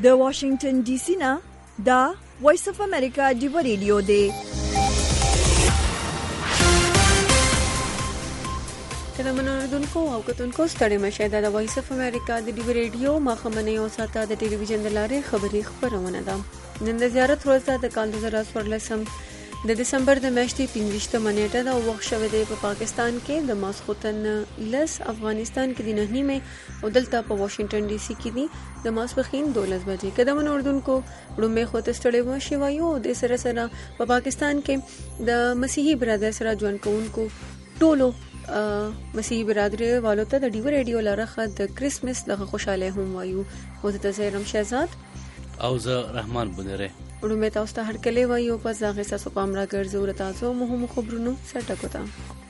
د واشنگټن ډي سي نه دا وایس اف امریکا ډیو ریډیو دی. کله منوردونکو او کتونکو ستړي مشه د وایس اف امریکا د ډیو ریډیو مخمنه یو ساته د ټلویزیون د لارې خبري خبرونه ده. نن د زیارت ورځ د کال 2014 د دسمبر د میاشتې 15 نیټه د وخت شوه د پاکستان کې د ماسخوتن لس افغانستان کې د 9 او دلته په واشنگټن ډي سي کې دي د ماسپخین 12 بجې. کله منوردونکو رومې خو تستړي مشه وایو د سره سره په پاکستان کې د مسیحي برادر سره ژوند کوونکو ټولو مسیحي برادری والو ته د ډیو ریډیو لارخه د کریسمس دغه خوشاله هم وایو. او د تزیرم شهزاد او زه رحمان بنره ورومه تاسو ته هرکلی وایو. پس هغه ساسو پام را ګرځو تاسو مهم خبرونو سره کوتا.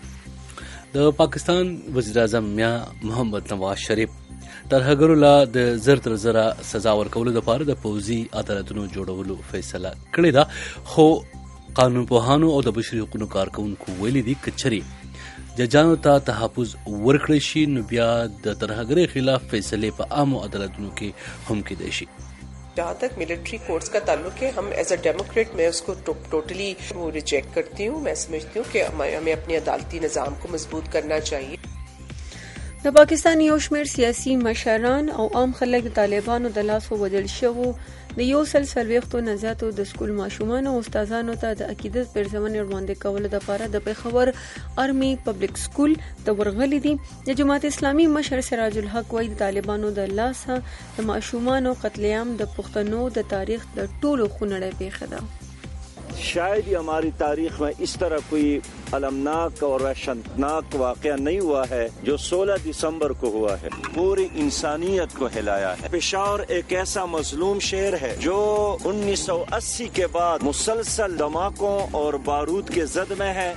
د پاکستان وزیر اعظم میا محمد نواز شریف ترهګرو لا د زر تر زره سزا ورکولو لپاره د پوځي عدالتونو جوړولو فیصله کړې ده. خو قانون پوهانو او د بشري حقوقو کارکونکو ویلي دي کچري ججانو ته تحفظ ورکړی شي نو بیا د ترهګرۍ خلاف فیصله په عامو عدالتونو کې هم کېدای شي. जहाँ तक military courts का ताल्लुक है, हम एज अ डेमोक्रेट मैं उसको टोटली वो रिजेक्ट करती हूँ. मैं समझती हूँ कि हमें अपने अदालती निज़ाम को मजबूत करना चाहिए. د پاکستان یو شمېر سیاسي مشران او عام خلک د طالبانو د لاسو وژل شوو د 140 نه زیاتو د سکول ماشومان او استادانو ته د عقیدت پرځمن وړاندې کولو لپاره د پیښور آرمي پبلک سکول ته ورغلي دي. د جماعت اسلامي مشر سراج الحق وايي د طالبانو د لاسه د ماشومان او قتل عام د پښتنو د تاریخ د ټولو خونړۍ پیښه ده. शायद ही हमारी तारीख में इस तरह कोई अलमनाक और वहशतनाक वाक़या नहीं हुआ है जो 16 दिसंबर को हुआ है. पूरी इंसानियत को हिलाया है. पेशावर एक ऐसा मजलूम शहर है जो 1980 के बाद मुसलसल धमाकों और बारूद के जद में है.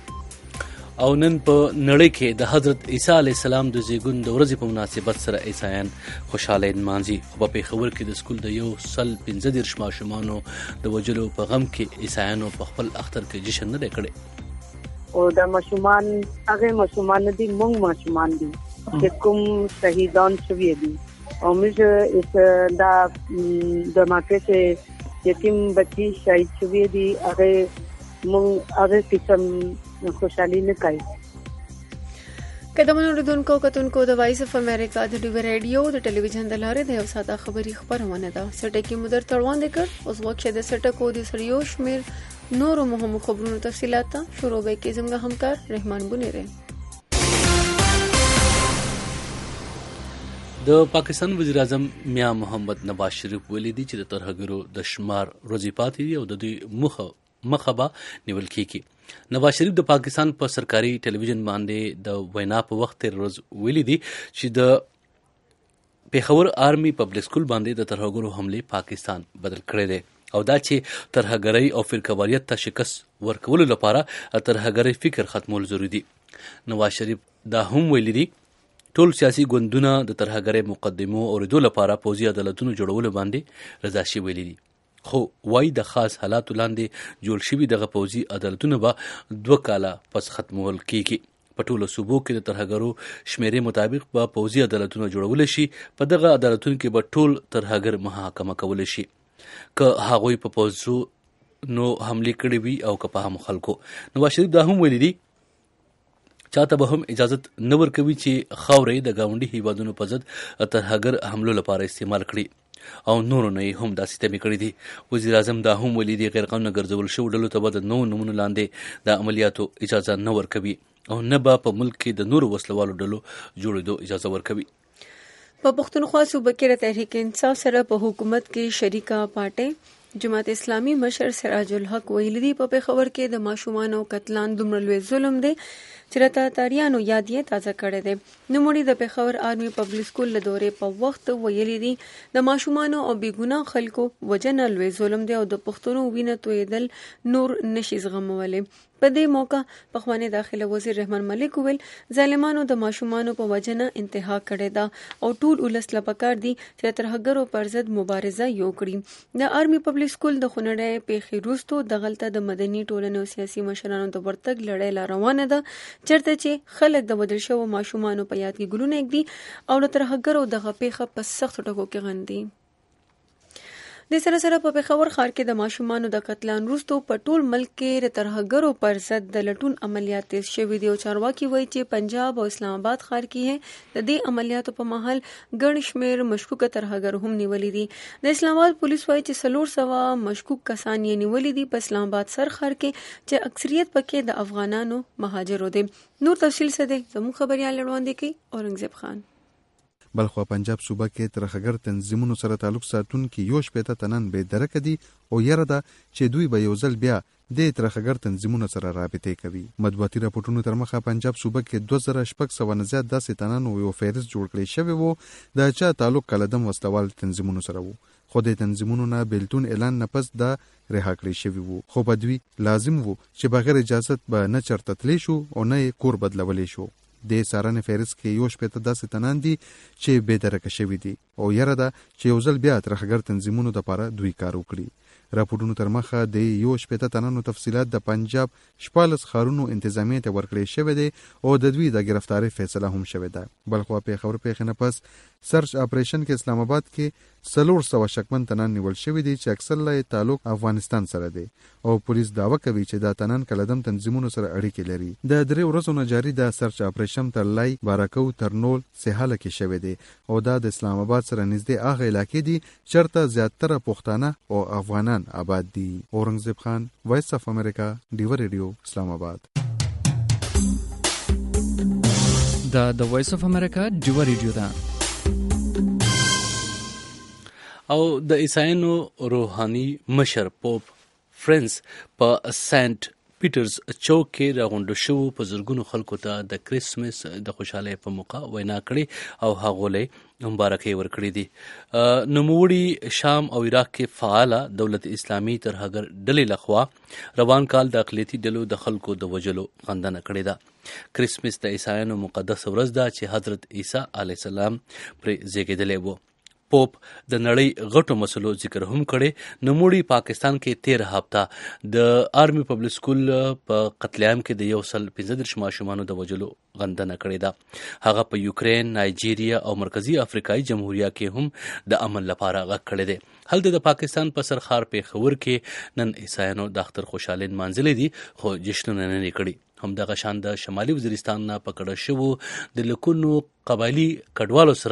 او نن په نړۍ کې د حضرت عیسی علیه السلام د زیږون د ورځې په مناسبت سره عیسایان خوشاله نمانځي. خو په پیښور کې د سکول د 115 ماشومانو د وجلو په غم کې عیسایانو په خپل اختر کې جشن نه کړي. او د ماشومان هغه ماشومان دي مونږ ماشومان دي چې کوم شهیدان شوي دي او موږ دا د ماکه چې یتیم بچي شهید شوي دي هغه مونږ هغه قسم خوشحالي نه کوي. کدمنو ردونکو کتونکو د وایس اف امریکا د ډیو ریډیو د ټلویزیون د لارې د یو ساده خبري خبرونه ده. سټه کې مدر تړوان دکړ اوس وخت د سټه کو د سریو شمیر نورو مهمو خبرونو تفصيلات شروع به کې زموږ همکار رحمان بنيره. د پاکستان وزیر اعظم میا محمد نواز شریف ویلي دي چې د ترهګرو د شمار روزي پاتې دي او د دوی مخبه نیول کیږي. نواز شریف د پاکستان په سرکاري ټلویزیون باندې د وینا په وخت روز ویلي دي چې د پیښور آرمي پبلک سکول باندې د ترهګرو حمله پاکستان بدل کړی دی او دا چې ترهګرۍ او فرقواریت ته شکست ورکولو لپاره ترهګرۍ فکر ختمول ضروري دي. نواز شریف دا هم ویلي دي ټول سیاسي ګوندونه د ترهګرۍ مقدمو اوریدو لپاره پوځي عدالتونو جوړولو باندې رضا شوي دي. خو وايي د خاص حالاتو لاندې جوړ شوي دغه پوځي عدالتونه به 2 کاله پس ختمول کیږي. په ټولو صوبو کې د ترهګرو شمیرې مطابق به پوځي عدالتونه جوړول شي. په دغه عدالتونو کې به ټول ترهګر محاکمه کول شي که هغوی په پوځو نو حمله کړې وي او که په هم خلکو. نواز شریف دا هم ویلي دي چاته به هم اجازه نه ورکوي چې خاورې د گاونډي هیوادونو په ضد ترهګر حملو لپاره استعمال کړي او نورو نه هم داسې تمې کړې دي. وزیر اعظم دا هم ویلي دي غیر قانوني ګرځول شوو ډلو ته به د نوو نمونو لاندې د عملیاتو اجازه نه ورکوي او نه به په ملک کې د نورو وسلوالو ډلو جوړېدو اجازه ورکوي. په پښتونخوا صوبه کې د تحریک انصاف سره په حکومت کې شریکه پارټي جماعت اسلامي مشر سراج الحق ویلي دي په پیښور کې د ماشومان او قتلان دومره لوی ظلم دی چې راته تاریانو یاد یې تازه کړی دی. نوموړي د پیښور آرمي پبلک سکول له دورې په وخت ویلي دي د ماشومان او بېګناه خلکو وجنه لوی ظلم دی او د پښتنو وینه تویدل نور نشي زغمولی. په دې موقع پخوانی داخله وزیر رحمان ملک ویل ظالمانو د ماشومانو په وجنه انتها کړې ده او ټول ولس له پکار دي چې ترهګرو پر ضد مبارزه یو کړي. د آرمي پبلک سکول د خونړۍ پیښې وروسته دغلته د مدني ټولنې او سیاسي مشرانو د ورتګ لړۍ لا روانه ده چېرته چې خلک د بدل شوو ماشومانو په یاد کې ګلونه ږدي او د ترهګرو دغه پیښه په سختو ټکو کې غندي. د سره په پېښور ښار کې د ماشومانو د قتلان وروسته په ټول ملک کې د ترهګرو پر ضد د لټون عملیات تیز شوي دي او چارواکي وایي چې پنجاب او اسلام آباد ښار کې د دې عملیاتو په مهال ګڼ شمېر مشکوکه ترهګر هم نیولي دي. د اسلام آباد پولیس وایي چې 400 مشکوک کسان یې نیولي دي په اسلام آباد سر ښار کې چې اکثریت پکې د افغانانو مهاجرو دي. نور تفصیل څه دی زموږ خبريال وړاندې کوي اورنګزیب خان. بلخوا پنجاب صوبه کې ترهګر تنظیمونو سره تعلق ساتونکي 15 تنان به درک دي او یره ده چې دوی به یو ځل بیا د ترهګر تنظیمونو سره رابطه کوي. مطبوعاتي راپورټونو تر مخه پنجاب صوبه کې 2600 نه زیات داسې تنانو یو فهرست جوړ کړی شوی وو د چا تعلق کلدم وسلوال تنظیمونو سره وو. خو د تنظیمونو نه بیلتون اعلان نه پس د رها کړی شوی وو. خو بدوی لازم وو چې بغیر اجازه به نه چرته تلی شو او نه کور بدلولې شو. د سارنې فهرست کې 15 داسې تنان دي چې بې درکه شوي دي او یره ده چې یو ځل بیا ترهګر تنظیمونو لپاره دوی کار وکړي. راپورټونو تر مخه د 15 تنانو تفصيلات د پنجاب 14 ښارونو انتظامیه ته ورکړی شوی دی او د دوی د گرفتاری فیصله هم شوی ده. بلخوا په خبر پیښ نه پس سرچ اپریشن کې اسلام آباد کې 400 شکمن تنان نیول شوی دي چې اکثر له تعلق افغانستان سره دی او پولیس داوا کوي چې دا تنان کلدم تنظیمونو سره اړیکې لري. د 3 ورځو نه جاری د سرچ اپریشن تر لای بارکو ترنول سهاله کې شوی دی او دا د اسلام آباد سره نږدې هغه علاقې دي چرته زیاتره پښتانه او افغانان آباد دي. اورنګزیب خان، وایس اف امریکا، ډیو ریډیو، اسلام آباد. دا د وایس اف امریکا ډیو ریډیو ده. او د عیسایانو روحاني مشر پوپ فرانس په سنت پیټرز چوک کې راغونډ شو په زرګونو خلکو ته د کریسمس د خوشحالۍ په موقع وینا کړې او هغه له مبارکي ورکړې دي. نوموړي شام او عراق کې فعاله دولت اسلامي ترهګر ډلې لخوا روان کال د اقلیتي ډلو د خلکو د وجلو غندنه کړې ده. کریسمس د عیسایانو مقدس ورځ ده چې حضرت عیسی علیه السلام پرې زیږېدلی و. پوپ د نړۍ غټو مسلو ذکر هم کړي. نوموړي پاکستان کې 13 هفته د آرمي پبلک سکول په قتل عام کې د 115 ماشومانو د وجلو غندنه کړې ده. هغه په یوکرين، نایجیریا او مرکزی افریقایي جمهوریت کې هم د امن لپاره غږ کړی دی. هلته د پاکستان په سرخار پېښور کې نن عیسایانو د اختر خوشحالۍ نمانځلې دي خو جشنونه نه کړي. همدغه شان د شمالي وزیرستان نه پکړه شوو د لکونو قبایلی کډوالو سره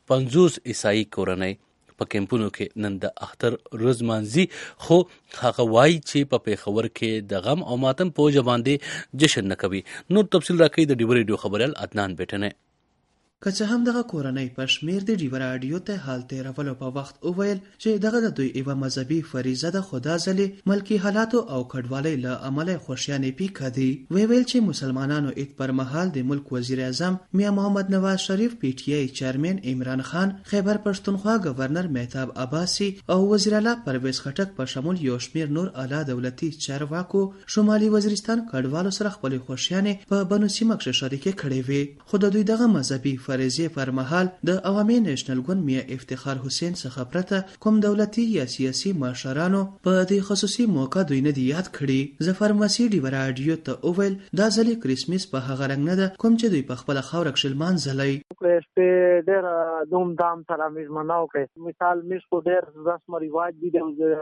50 عیسائی کورنۍ په کیمپونو کې نن د اختر ورځ مانځي خو هغه وایي چې په پېښور کې د غم او ماتم په وجه باندې جشن نه کوي. نور تفصیل راکوي د ډیو ریډیو خبريال عدنان بیٹنه. که څه هم دغه کورنۍ په شمیر د ډیو رادیو ته حال تیرولو په وخت وویل چې دغه د دوی یوه مذهبي فریضه ده خو دا ځلې ملکي حالاتو او کډوالۍ له امله خوښیانې پیکه دي. ویل چې مسلمانانو عید پر مهال د ملک وزیر اعظم میا محمد نواز شریف، پی ټی آی چیرمن عمران خان، خیبر پښتونخوا گورنر مهتاب عباسی او وزیر اعلی پرویز خټک په شمول یو شمیر نور اعلی دولتي چارواکو شمالي وزیرستان کډوالو سره خپل خوښیانې په بنو سیمه کې شریکې کړې وې. خو د دوی دغه مذهبي فریضې پر مهال د عوامي نېشنل ګوند میا افتخار حسین څخه پرته کوم دولتي یا سیاسي مشرانو په دې خصوصي موقع دوی نه دی یاد کړي. زفر مسیح ډیو رادیو ته وویل دا ځلې کریسمس په هغه رنګ نه ده کوم چې دوی په خپل خاوره کې لمانځلی. په ډېر دوم دام سره میزمنه وکړي. مثال مش کو ډېر رسم او رواج دي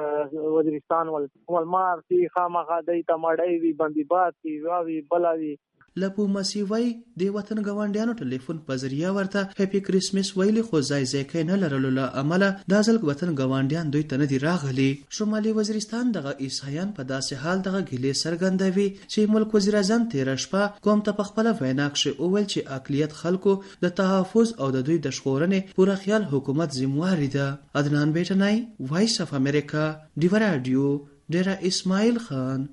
د وزیرستان ولمار سي خامخا دای تمړی وی بنديبات کی واوی بلاوی لپو مسیوي د وطن ګاونډیانو ټلیفون په ذریعہ ورته هپی کریسمس ویلي خو ځای کې نه لرلو له امله د ځل وطن ګاونډیان دوی ته نه دي راغلي. شمالي وزیرستان دغه عیسایان په داسې حال دغه ګیلې څرګندوي چې ملک وزیر اعظم تیر شپه کوم ته په خپل وینا کې اوول چې اقلیت خلکو د تحفظ او د دوی د شخورنې پوره خیال حکومت ذمہواری ده. عدنان بیٹنای، وایس اف امریکا، ډیو رادیو، ډیرا اسماعیل خان.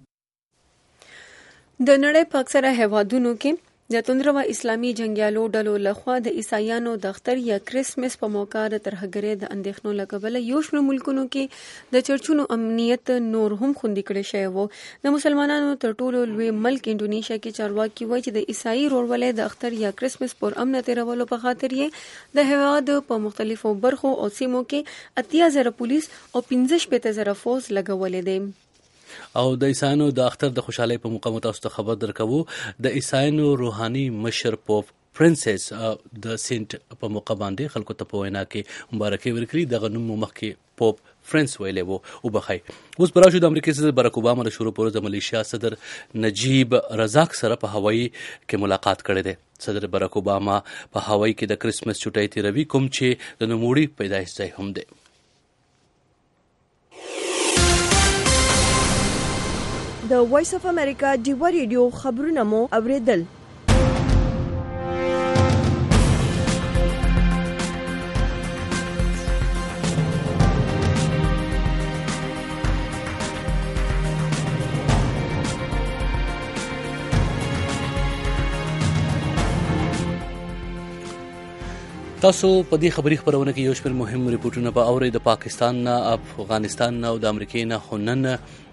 د نړۍ په اکثره هیوادونو کې د توندرو اسلامي جنگیالو ډلو لخوا د عیسایانو د اختر یا کریسمس په موقع د ترهګرۍ د اندېښنو له کبله یو شمېر ملکونو کې د چرچونو امنیت نور هم خوندي کړی شوی و. د مسلمانانو تر ټولو لوی ملک انډونیشیا کې چارواکي وایي چې د عیسائی ورورولۍ د اختر یا کریسمس پر امن تیرولو په خاطر یې د هیواد په مختلفو برخو او سیمو کې 80,000 پولیس او 15,000 فوج لګولې دي. او د عیسایانو د اختر د خوشحالۍ په موقع متاسو ته خبر درکوو. د عیسایانو روحاني مشر پوپ فرانسیس د سینټ په موقع باندې خلکو ته په وینا کې مبارکي ورکړي. دغه نوم مخکې پوپ فرانس ویلی وو او بخای. اوس براشو د امریکای صدر باراک اوباما د شروع پروز د ملیشیا صدر نجیب رزاق سره په هوایي کې ملاقات کړی دی. صدر باراک اوباما په هوایي کې د کرسمس چټۍ تیروي کوم چې د نوموړي پیدایش ځای هم دی. د وایس اف امریکا ډیوا ریډیو خبرونه مو اوریدل. تاسو په دې خبري خبرونه کې یو شمېر مهم ریپورتونه په اوري د پاکستان نه، افغانستان نه او د امریکای نه. خو نن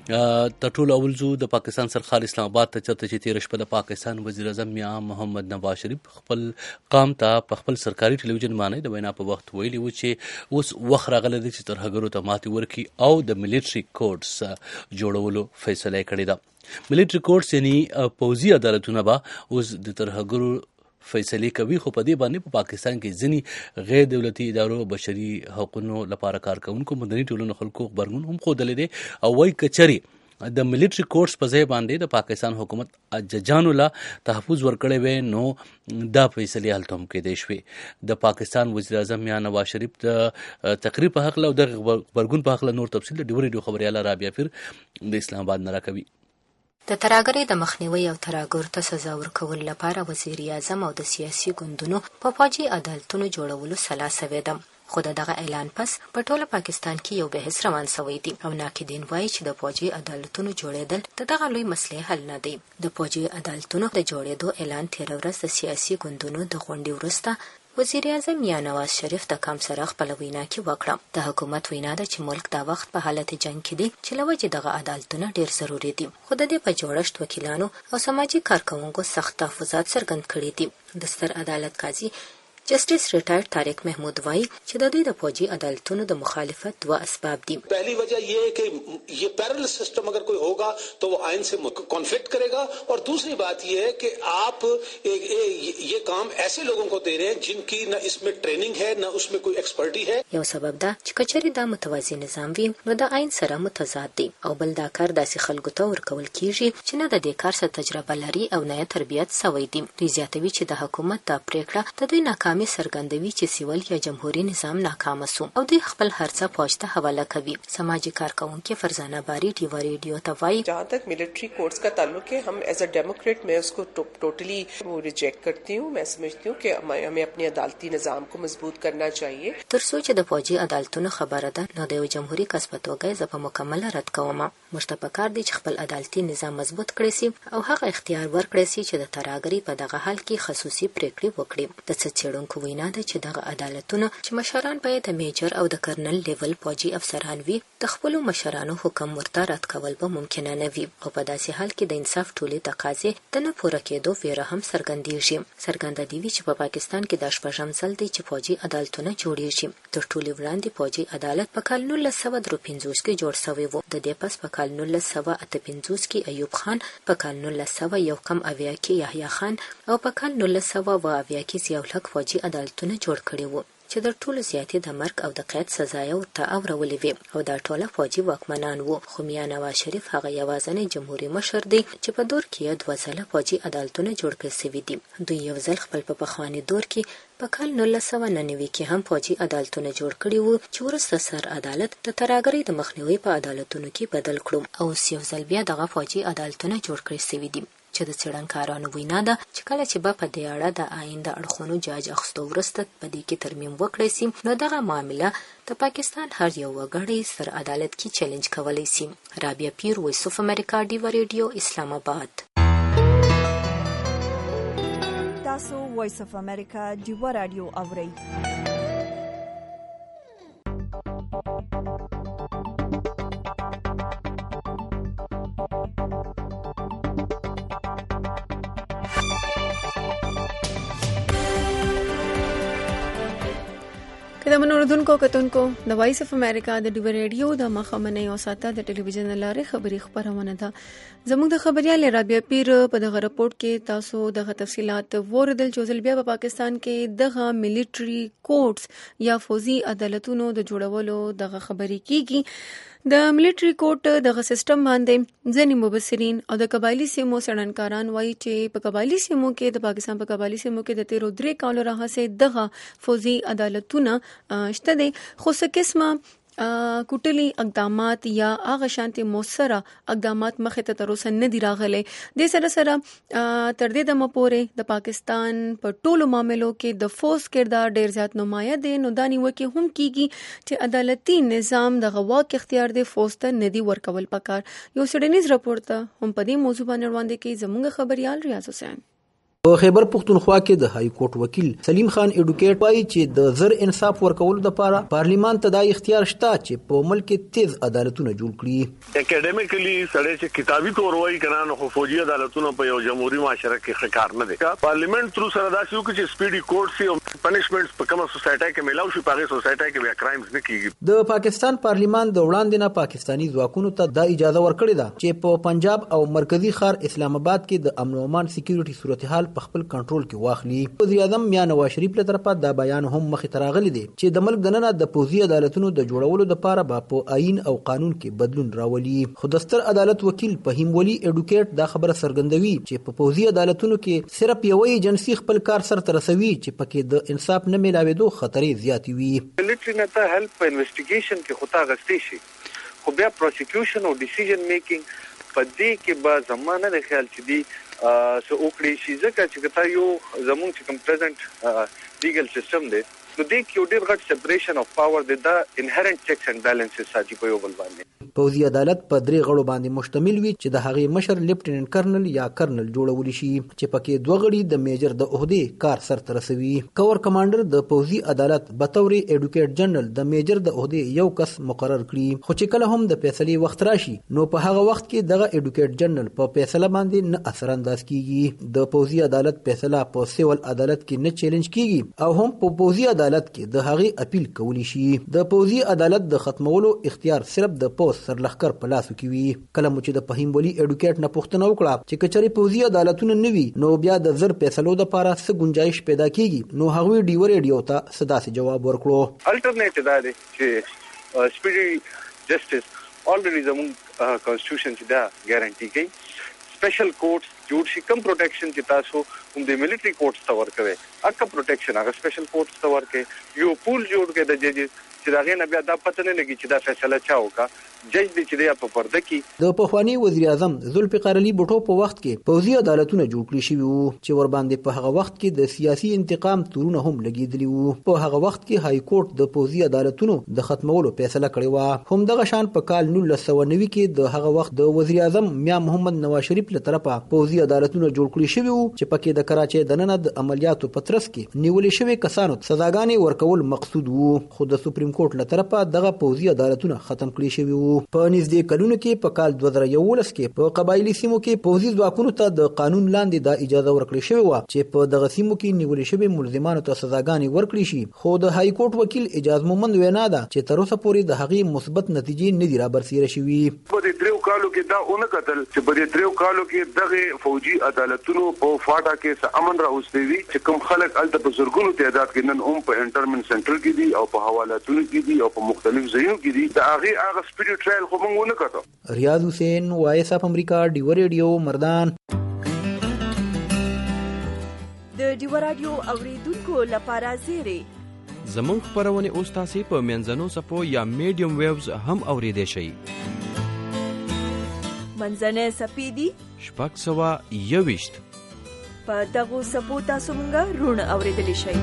تر ټولو اول ځو د پاکستان سرخال اسلام آباد ته چرته چې تېره شپه د پاکستان وزیر اعظم میاں محمد نواز شریف خپل قام ته په خپل سرکاري ټلویزیون باندې د وینا په وخت ویلي و چې اوس وخت راغلی دی چې ترهګرو ته ماتې ورکړي او د ملیټري کوډز جوړولو فیصله یې کړې ده. ملیټري کوډز یعنی پوځي عدالتونه به اوس د ترهګرو فیصلې کوي. خو په دې باندې په پاکستان کې ځینې غیر دولتي ادارو بشري حقوقو لپاره کار کوونکو مدني ټولنو خلکو غبرګون هم ښودلی دی او وایي کچري د ملیټري کورټس په ځای باندې د پاکستان حکومت ججانو له تحفظ ورکړی وی نو دا فیصلې هلته هم کېدای شوې. د پاکستان وزیر اعظم میاں نواز شریف د تقریر په هکله او د غبرګون په هکله نور تفصیل د ډیو ریډیو خبریاله رابعه پیر د اسلام آباد نه راکوي. د ترهګرۍ د مخنیوي او ترهګرو ته سزا ورکولو لپاره وزیر اعظم او د سیاسي ګوندونو په فوجي عدالتونو جوړولو سلا سوې ده. خو دغه اعلان پس په ټوله پاکستان کې یو بحث روان شوی دی او ناقدین وایي چې د فوجي عدالتونو جوړېدل د دغه لوی مسلې حل نه دی. د فوجي عدالتونو د جوړېدو اعلان تېره ورځ د سیاسي ګوندونو د غونډې وروسته وزیر اعظم میاں نواز شریف د کم سره خپل وینا کې وکړه. د حکومت وینا ده چې ملک دا وخت په حالت جنگ کې دی چې له وجې دغه عدالتونه ډیر ضروري دي. خو د دې په جوړښت وکیلانو او سماجي کارکوونکو سخت تحفظات څرګند کړي دي. د ستر عدالت قاضي جسٹس ریٹائرڈ طارق محمود وائی چې د دوی د فوجي عدالتونو د مخالفت دو اسباب دي. پہلی وجہ یہ ہے کہ یہ پیرل سسٹم اگر کوئی ہوگا تو وہ آئین سے کانفلکٹ کرے گا اور دوسری بات یہ ہے کہ آپ یہ کام ایسے لوگوں کو دے رہے ہیں جن کی نہ اس میں ٹریننگ ہے نہ اس میں کوئی ایکسپرٹی ہے. یو سبب دا چې کچري دا متوازی نظام وي نو د آئین سره متضاد دی او بل دا کار داسې خلکو ته ورکول کیږي چې نه د دې کار څخه تجربه لري او نه تربیت شوی دي. دوی زیاتوي چې د حکومت دا پریکړه د دوی ناکامي څرګندوي چې سیول یا جمهوریت نظام ناکام شو او دوی خپل هرڅه فوج ته حواله کوي. سماجی کارکونکو فرزانه باری ډیوا ریډیو ته وایي جہاں تک ملٹری کورٹس کا تعلق ہے ہم ایز اے ڈیموکریٹ میں اس کو ٹوٹلی وہ ریجیکٹ کرتی ہوں. میں سمجھتی ہوں کہ ہمیں اپنے عدالتی نظام کو مضبوط کرنا چاہیے. ترڅو چې د فوجي عدالتونو خبره ده نو د جمهوریت کس په توګه زه په مکمل رد کوم. موږ ته پکار دي چې خپل عدالتي نظام مضبوط کړی سي او هغه اختیار ورکړي سي چې د ترهګرۍ په دغه حال کې خصوصي پریکړې وکړي. د څېړونکو وینا ده چې دغه عدالتونه چې مشران باید د میجر او د کرنل لیول فوجي افسران وي د خپل مشرانو حکم ورته رد کول به ممکن نه وي او په داسې حال کې د انصاف ټولې تقاضې د نه پوره کېدو ویره هم څرګندېږي. څرګنده دی چې په پاکستان کې د شپږم ځل دی چې فوجي عدالتونه جوړېږي. تر ټولو وړاندې فوجي عدالت په کال 1953 کې جوړ شوی و. د دې پس په کال 1958 کې ایوب خان، په کال 1991 کې یحیی خان او په کال 1980 کې ضیاء الحق فوجي عدالتونه جوړ کړي وو چې د ټولو زیاتې د مرګ او د قید سزا ورته اورولې وي او دا ټوله فوجي واکمنان وو. خو میاں نواز شریف هغه یوازینی جمهوریت مشر دی چې په دور کې دوه ځله فوجي عدالتونه جوړ کړي سوي دي. دوی یو ځل خپل په پخواني دور کې په کال 1999 کې هم فوجي عدالتونه جوړ کړي وو چې وروسته سر عدالت د ترهګرۍ د مخنیوي په عدالتونو کې بدل کړو او یو ځل بیا دغه فوجي عدالتونه جوړ کړي سوي دي. چې د څېړنکارانو وینا ده چې کله چې به په دې اړه د آئین د اړخونو جاج اخیستو وروسته په دې کې ترمیم وکړی سي نو دغه معامله د پاکستان هر یو وګړی سر عدالت کې چیلنج کولی سي. رابعه پیر، وایس اف امریکا، ډیوا ریډیو، اسلام آباد. تاسو وایس اف امریکا ډیوا رادیو اورئ. د منوردونکو کتونکو د وایس اف امریکا د ډیو ریډیو د مخامنۍ او ساته د ټلویزیون لارې خبري خبرونه ده. زموږ د خبريال رابعه پیر په دغه رپورت کې تاسو دغه تفصيلات وردل چې بیا په پاکستان کې دغه ملټري کورټس یا فوزي عدالتونو د جوړولو دغه خبري کیږي. د ملټري کورټ دغه سیستم باندې ځینې مبصرین او د قبایلی سیمو څېړنکاران وایي چې په قبایلی سیمو کې د پاکستان په قبایلی سیمو کې د 13 کالو راهیسې دغه فوزي عدالتونه شته دي، خو څه قسمه کوټلي اقدامات یا هغه شانتي موثره اقدامات مخه ته تر اوسه نه دی راغلي. د سره تر دې د مپورې د پاکستان په ټولو معاملو کې د فوز کردار ډیر زیات نمایه دی. نو دانی وکي هم کیږي چې عدالتي نظام د غواک اختیار دی فوز ته ندي ورکول پکار. یو سډنیز رپورت هم په دې موضوع باندې وړاندې کوي زموږ خبريال ریاض حسین. په خیبر پختونخوا کې د های کورټ وکیل سلیم خان ایډوکیټ وایي چې د زر انصاف ورکولو لپاره پارلیمان ته د اختیار شته چې په ملک کې تیز عدالتونه جوړ کړي. اکیډمیکلی سړی چې کتابي تور وایي کنه نو فوجي عدالتونو په یو جمهوریت معاشره کې ښکار نه دي. پارلیمنت تر سره دا شو چې سپیډي کورټ سي او پنیشمنټس په کومه سوسایټي کې ملاو شي په هغه سوسایټي کې بیا کرایمز نه کیږي. د پاکستان پارلیمان د وړاندې نه پاکستانی ځواکونو ته د اجازه ورکړې ده چې په پنجاب او مرکزی ښار اسلام آباد کې د امن او امان سکیورټي صورتحال په خپل کنټرول کې واخلي. وزیر اعظم میاں نواز شریف له طرفه دا بیان هم مخې ته راغلی دی چې د ملک دننه د پوځي عدالتونو د جوړولو لپاره په آئین او قانون کې بدلون راولي. خو د ستر عدالت وکیل فهیم ولی ایډوکیټ دا خبره څرګندوي چې په پوځي عدالتونو کې صرف یو ایجنسی خپل کار سره رسوي چې پکې د انصاف نه ملاوېدو خطرې زیاتې وي. ملټری نه ته هیلپ په انویسټیګیشن کې خطا غستې شي، خو بیا پروسیکیوشن او ډیسیژن میکینګ په دې کې به زمانه د خیال چې دی سو وکړي شي ځکه چې کته یو زمونږ چې کوم پریزنټ لیګل سیستم دی نو دې کې ډېر غټ سپریشن اف پاور دی دا انهرنت چیکس اینڈ بیلنسز ساتي په یو بل باندې. پوځي عدالت په درې غړو باندې مشتمل وي چې د هغې مشر لیفټیننټ کرنل یا کرنل جوړول شي چې پکې دوه غړي د میجر د عہدې کار سرته رسوي. کور کمانډر د پوځي عدالت بطور ایډوکیټ جنرال د میجر د عہدې یو کس مقرر کړي، خو چې کله هم د فیصلې وخت راشي نو په هغه وخت کې دغه ایډوکیټ جنرال په فیصله باندې نه اثر انداز کیږي. د پوځي عدالت فیصله په سیول عدالت کې نه چیلنج کیږي او هم په پوځي عدالت کې د هغې اپیل کولی شي. د پوځي عدالت د ختمولو اختیار صرف د پوځ سرلښکر په لاسو کې وي. کله مو چې د فهیم ولی ایډوکیټ نه پوښتنه وکړه چې کچري پوځي عدالتونه نه وي نو بیا د زر فیصلو لپاره څه گنجائش پیدا کیږي نو هغوی ډیو ریډیو ته صداسي جواب ورکړو. الټرنیټ دا دی چې سپیډي جسټس الریډي زموږ کانسټیټیوشن چې دا ګارانټي کوي سپیشل کورټس جوړ شي. کم پروټیکشن چې تاسو هم د ملټري کورټس ته ورکوي اکه پروټیکشن هغه سپیشل کورټس ته ورکوي. یو پول جوړ کړي د ججز چې دا غي نه بیا دا پته نه لګي چې دا فیصله چا وکړه جج دې چې د په پرده کې. د پخوانی وزیر اعظم ذوالفقار علي بوټو په وخت کې پوځي عدالتونه جوړ کړی شوی وو چې ور باندې په هغه وخت کې د سیاسي انتقام تورونه هم لګیدلی وو. په هغه وخت کې های کورټ د پوځي عدالتونو د ختمولو فیصله کړې و. هم دغه شان په کال 1990 کې د هغه وخت د وزیر اعظم میاں محمد نواز شریف له طرفه پوځي عدالتونه جوړ کړی شوی وو چې پکې د کراچۍ دننه د عملیاتو په ترڅ کې نیولې شوی کسانو سزاګانې ورکول مقصود وو. خو د سپریم کورټ له طرفه دغه پوځي عدالتونه ختم کړی شوی وو. په نږدې کلونو کې په کال 2011 کې په قبایلی سیمو کې پوځي ځواکونو ته د قانون لاندې د اجازه ورکړې شوې و چې په دغه سیمو کې نیولې شوی ملزمانو ته سزاګانې ورکړي شي. خو د های کورټ وکیل اجاز مومند وینا ده چې تر اوسه پورې د هغې مثبت نتیجې نه دي رابرسېره شوې. په دې درو کالو کې دا اون قتل چې په دې درو کالو کې دغه فوجي عدالتونو په فاټا کې څه امن راوستي وي چې کوم خلک الته په زرګونو تعداد کې نن هم په انټرمن سنټر کې دي او په حوالاتونو کې دي او په مختلف ځایونو کې دي. دا هغه سپیډ ټرایل خو موږ نه کړو. ریاض حسین وایس اف امریکا ډیو ریډیو مردان. د ډیو رادیو اوریدونکو لپاره زیری زموږ خبرونه اوس تاسو په منځنو سپو یا میډیم ویوز هم اوریدئ شئ. منځنه سپیدي 621 په دغه سپو تاسو مونږه رونه اوریدلی شئ.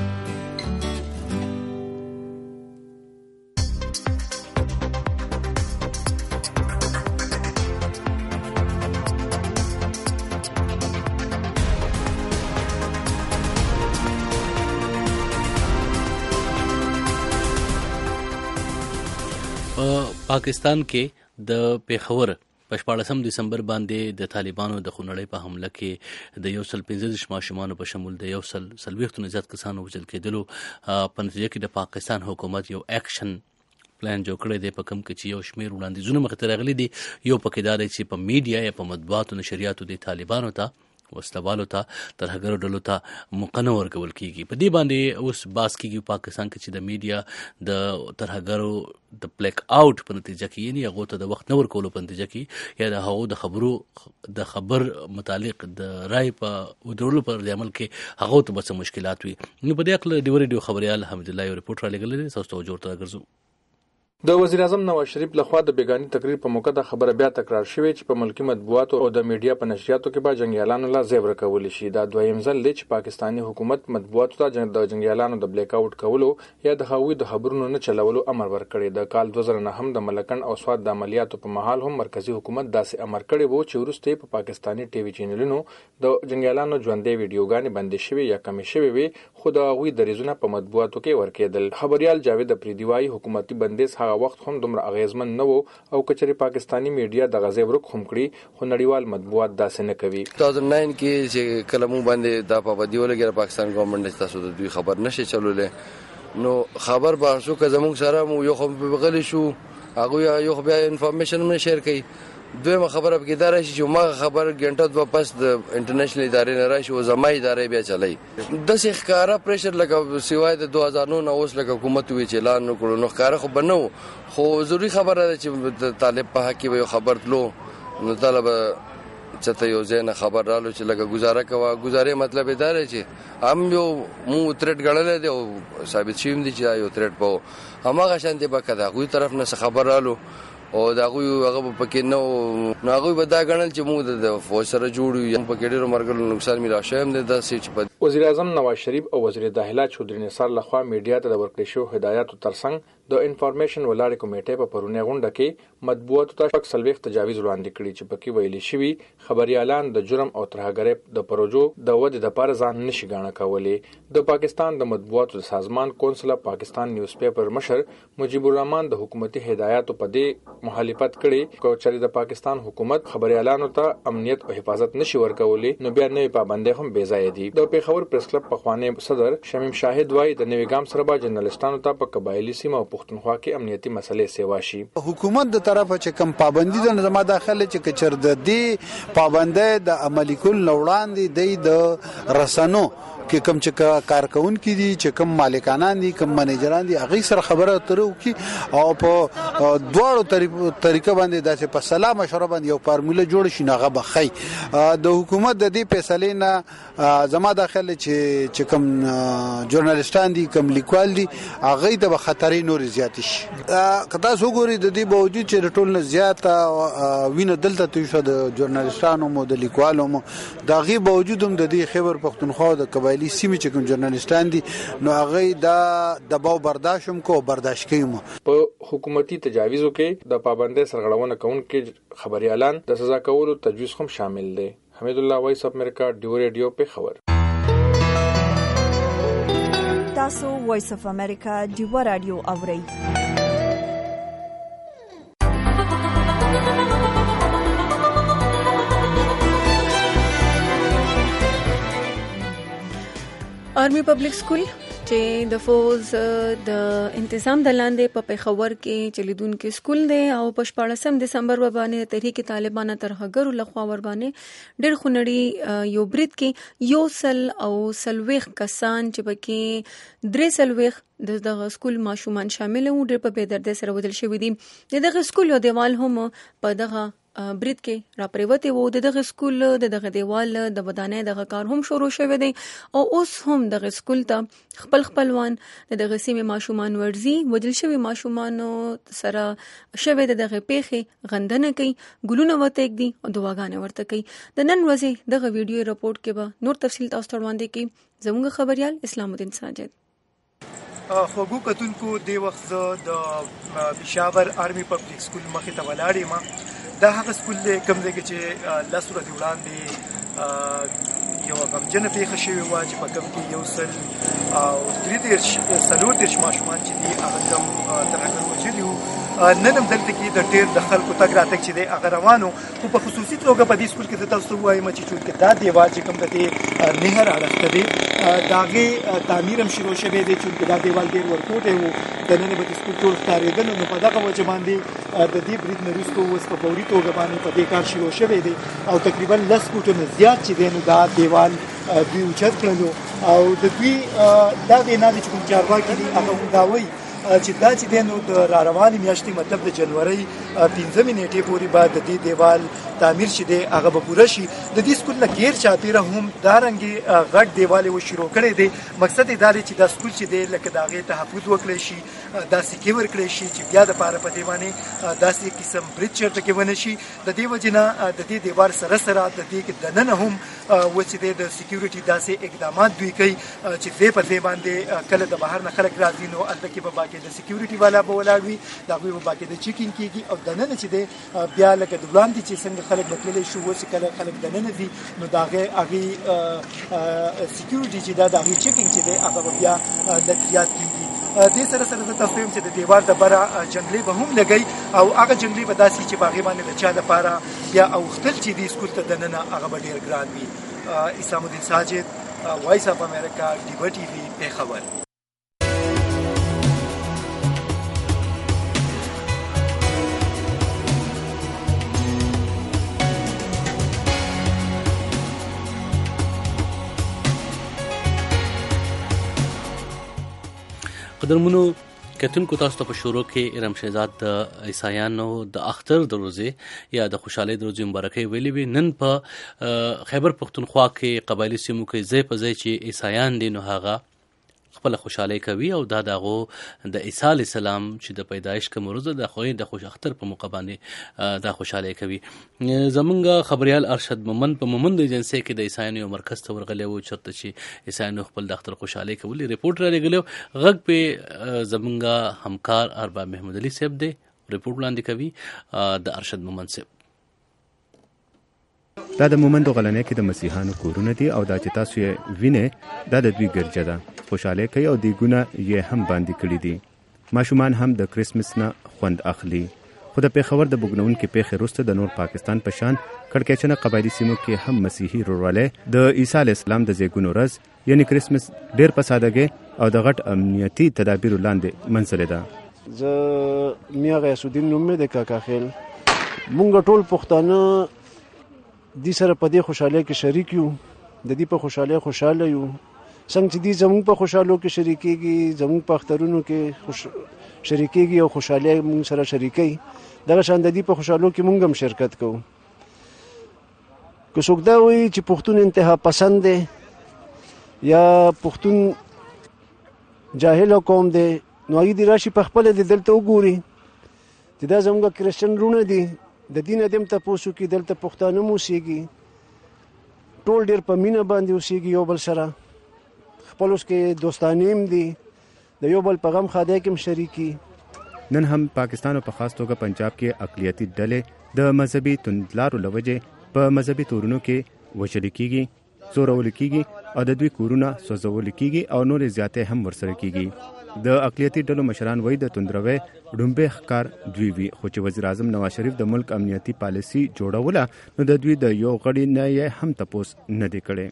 پاکستان کې د پیښور په 14 دسمبر باندې د طالبانو د خونړۍ په حمله کې د 115 ماشومانو په شمول د 140 زیات کسانو وژل کېدلو په نتیجه کې د پاکستان حکومت یو اکشن پلان جوړ کړی دی په کوم کې چې یو شمېر وړاندیزونه مخې ته راغلي دي. یو پکې دا دی چې په میډیا یا په مطبوعاتو نشریاتو د طالبانو ته وسلوالو ته ترهګرو ډلو ته موقع نه ورکول کېږي. په دې باندې اوس بحث کېږي پاکستان کې چې د میډیا د ترهګرو د بلیک آؤٹ په نتیجه کې یعنې هغو ته د وخت نه ورکولو په نتیجه کې یا د هغو د خبر متعلق د رای په ودرولو پر عمل کې هغو ته به څه مشکلات وي. نو په دې اړه ډیو ریډیو خبریال حمدالله یو رپورټ رالیږلی دی، تاسو توجه ورته راګرځو. د وزیر اعظم نواز شریف لخوا د بیګاني تقریر په موقع د خبره بیا تکرار شوې چې په ملکی مطبوعاتو او د میډیا په نشریاتو کې به جنگیالانو لا زیب ورکول شي. دا دویم ځل دی چې پاکستاني حکومت مطبوعاتو ته د جنگیالانو د بلیک آؤٹ کولو یا د هغوی د خبرونو نه چلولو امر ورکړی. د کال 2009 هم د ملکن او سواد د عملیاتو په محل هم مرکزی حکومت داسې امر کړی وو چې وروسته په پاکستاني ټي وي چینلونو د جنگیالانو ژوندۍ ویډیوګانې بندې شوې یا کمې شوې وي، خو د هغوی دریځونه په مطبوعاتو کې ورکېدل. خبریال جاوید افریدي وایي حکومتي بندیز هغه وخت هم دومره اغیزمن نه وو او کچري پاکستاني میډیا د غزې ورک هم کړی، خو نړیوال مطبوعات داسې نه کوي. 2009 کې چې کلمو باندې د پابندي ولګره پاکستان ګورنمنت تاسو د دوی خبر نشي چلولې، نو خبر به شو که زموږ سره مو یو خو بغلی شو هغه یو بیا انفارمیشن نه شیر کوي. دویمه خبره به کېدای شي چې ما خبر غنټه د واپس د انټرنیشنل ادارې نه راشي او زما ادارې بیا چلای. د ښکارا پریشر لکه سیوای د 2009 اوس لکه حکومت وی چې اعلان وکړو نو ښکارا خو بنو، خو ضروری خبره ده چې طالب په حق کې یو خبر تلو نو طالب چته یو ځای نه خبر رالو چې لکه گزاره کوا. گزارې مطلب دا دی چې هم یو مو ترټ غړل دی او ثابت شوم دي چې یو ترټ په هماغه شانتي به کدا غوي طرف نه خبر رالو او دا غوي هغه پکې نو هغه به دا غنل چې موږ د فوج سره جوړ یو پکې ډیرو مرګ نقصان ملا شوم دي. د سې وزیر اعظم نواز شریف او وزیر داخله چودري نثار لخوا میډیا ته د ورکړې شو هدایاتو ترڅنګ د انفارمیشن ولاړې کمیټې په پرونی غونډه کې مطبوعاتو ته شک سلويخ تجاویز وړاندې کړي چې پکې ویلي شوی خبريالان د جرم او ترهګرۍ د پروژو د ودې د لپاره ځان نشي غاڼه کولای. د پاکستان د مطبوعاتو سازمان کونسل پاکستان نیوز پیپر مشر مجيب الرحمن د حکومتي هدایاتو په دې مخالفت کړي چې د پاکستان حکومت خبريالانو ته امنیت او حفاظت نشي ورکولای نو بیا نوې پابندۍ هم بې ځای دي. د پیښور پریس کلب په خوانې صدر شمیم شاهد وایي د نوې ګام سره به جرنالستانو ته په قبایلی سیمه او پښتونخوا کې امنیتي مسلې سیوا شي. حکومت د طرفه چې کم پابندي د نظام داخله چې کچر د دې پابندۍ د عملي کول لوړاندې د رسنو کې کم چې کارکون کې دي چې کم مالکانان دي کم منیجران دي هغه سره خبره ترو کی او په دواړو طریقې باندې داسې په سلام مشوره باندې یو فارموله جوړ شي هغه بخي د حکومت د دې فیصلې نه زما داخله چې کم ژورنالستان دي کم لیکوال دي هغه د خطرې نور زیات شي. کدا سو ګوري د دې باوجود چې ټول نه زیات وینه دلته توي شو د ژورنالستانو مو د لیکوالو مو دا غي باوجود هم د دې خبر پښتونخوا د قبایلی سیمه چې کوم ژورنالستان دي نو هغه دا دباو برداشت هم کو برداشت کوي. په حکومتي تجاویزو کې د پابندۍ سرغړونه کوونکې خبريالان د سزا کولو تجویز هم شامل دي. حمید الله وایس اف امریکا ډیو ریډیو په خبر. تاسو وایس اف امریکا ډیو رادیو اورئ. آرمی پبلک سکول چې د فوز د انتظام د لاندې په پیښور کې چلیدونکو سکول دی او په 14 دسمبر باندې تحریک طالبان ترهګرو لخوا ور باندې ډېر خونړي یو برید کې یو سل او سلويخ کسان چې پکې درې سلويخ دغه سکول ماشومان شامل وو ډېر په بېدردۍ سره ودل شوی دي. دغه سکول یو دیوال هم په دغه برید کې را پریوته وو. دغه سکول دغه دیوال د ودانۍ دغه کار هم شروع شوی دی او اوس هم دغه سکول ته خپلوان دغه سیمه ماشومان ورزي ودل شوی ماشومان سره شوی دغه پیخي غندنه کوي ګلونه وته دي او دواګانې ورته کوي. د نن ورځې دغه ویډیو رپورت کې به نور تفصیل تاسو ته وړاندې کوي زموږ خبريال اسلام الدین ساجد. خوګو کتونکو دی وخت د پېښور آرمی پبلک سکول مخې ته ولاړې ما دا هغه سکول دی کوم ځای کې چې لس ورځې وړاندې یو غمجنه پیښه شوې وه چې په کوم کې یو سل او 43 ماشومان چې دي هغه کوم ترهګر وژلي وو نن هم دلته کې د ډېر د خلکو تګ راتګ چې دی هغه روانو خو په خصوصي توګه په دې سکول کې زه تاسو ته ووایم چې چونکې دا دیوال چې کوم د دې نهر اړخ ته دی د هغې تعمیر هم شروع شوی دی چونکې دا دیوال ډېر ورکوټی و دننه به د سکول ټول ښکارېدل نو په دغه وجه باندې د دې برید نه وروسته اوس په فوري توګه باندې په دې کار شروع شوی دی او تقریبا 10 فوټو نه زیات چې دی نو دا دیوال دوی اوچت کړلو او د دوی دا وینا چې کوم چارواکي دي هغه هم دا وایي چې دا چې دی نو د راروانې میاشتې مطلب د جنورۍ 15 نیټې پورې به د دې دیوال تعمیر چې دی هغه به پوره شي د دې سکول نه غیر چاپیره هم دارنګې غټ دیوال یې شروع کړی دی مقصد یې دا دی چې دا سکول چې دی لکه د هغې تحفظ وکړی شي داسې سکیور کړی شي چې بیا دپاره په دې باندې داسې قسم برید چېرته کې ونه شي د دې وجې نه د دې دیوال سره سره د دې کې دننه هم و چې دی د سکیورټي داسې اقدامات دوی کوي چې ځای په ځای باندې کله د بهر نه خلک راځي نو هلته کې به باقي د سکیورټي والا به ولاړ وي د هغوی به باقي د چیکینګ کېږي او دننه چې دی بیا لکه د وړاندې چې څنګه خلک به تللی شو اوس کله خلک دننه دي نو د هغې سکیورټي چې دا د هغې چیکینګ چې دی هغه به بیا لږ زیات کېږي دې سره سره زه تاسو یم چې د دیوال د بره جنګلې به هم لګئ او هغه جنګلې به داسې چې په هغې باندې د چا دپاره بیا اوښتل چې دې سکول ته دننه هغه به ډېر ګران وي اسلام الدین ساجد وایس اف امریکا ډیبا ټي وي پېښور قدرمنو کتونکو تاسو ته په شروع کې ارم شهزاد د عیسایانو د اختر د ورځې یا د خوشحالۍ د ورځې مبارکۍ ویلې وي نن په خیبر پښتونخوا کې قبایلي سیمو کې ځای په ځای چې عیسایان دي نو هغه خپل خوشحالۍ کوي او دا دغه د عیسی علی السلام چې د پیدایش کوم ورځ د خوې د خوش اختر په موقع باندې دا خوشحالۍ کوي زمونږ خبريال ارشد مومن په مومند ایجنسی کې د عیسایانو یو مرکز ته ورغلی و چرته چې عیسایانو خپل د اختر خوشحالۍ کوي ریپورت را لګلو غږ په زمونږ همکار ارباب محمود علي صاحب دی ریپورت وړاندې کوي د ارشد مومن صاحب دا د مومندو غلنې کې د مسیحانو کورونه دي او دا چې تاسو یې وینئ دا د دوی ګرجه ده خوشحالۍ کوي او دیګونه یې هم باندې کړي دي ماشومان هم د کرسمس نه خوند اخلي خو د پېښور د بوګنونکې پیښې وروسته د نور پاکستان په شان کړکېچنه قبایلي سیمو کې هم مسیحي وروروالی د عیسی علیه السلام د زیږون ورځ یعنی کرسمس ډېر په سادګۍ او د غټ امنیتي تدابیرو لاندې منځلې ده زه میا غیاث الدین نوم مې د کاکاخیل مونږ ټول پښتانه دې سره په دې خوشحالۍ کې شریک یو د دې په خوشحالۍ خوشحاله یو څنګه چې دې زموږ په خوشحالو کې شریکېږي زموږ په اخترونو کې شریکېږي او خوشحالۍ مونږ سره شریکوي دغه شان د دې په خوشحالو کې مونږ هم شرکت کوو که څوک دا وایي چې پښتون انتها پسند دی یا پښتون جاهل قوم دی نو هغوی دې راشي په خپله دې دلته وګوري چې دا زموږ کرسچن وروڼه دي د دین ادم تاسو کې دلته پښتانه مو اوسېږي ټول ډېر په مینه باندې اوسېږي یو بل سره خپل اوس کې دوستانې هم دي د یو بل په غم ښادۍ کې هم شریکي نن هم پاکستان او په خاص توګه پنجاب کې اقلیتي ډلې د مذهبي توندلارو له وجې په مذهبي تورونو کې وژل کېږي زورول کېږي او د دوی کورونه سوځول کېږي او نورې زیاتې هم ورسره کېږي د اقلیتي ډلو مشران وایي د توندروي ډومبه ښکار دوی وي خو چې وزیر اعظم نواز شریف د ملک امنیتي پالیسي جوړوله نو د دوی د یو غړي نه یې هم تپوس نه دی کړی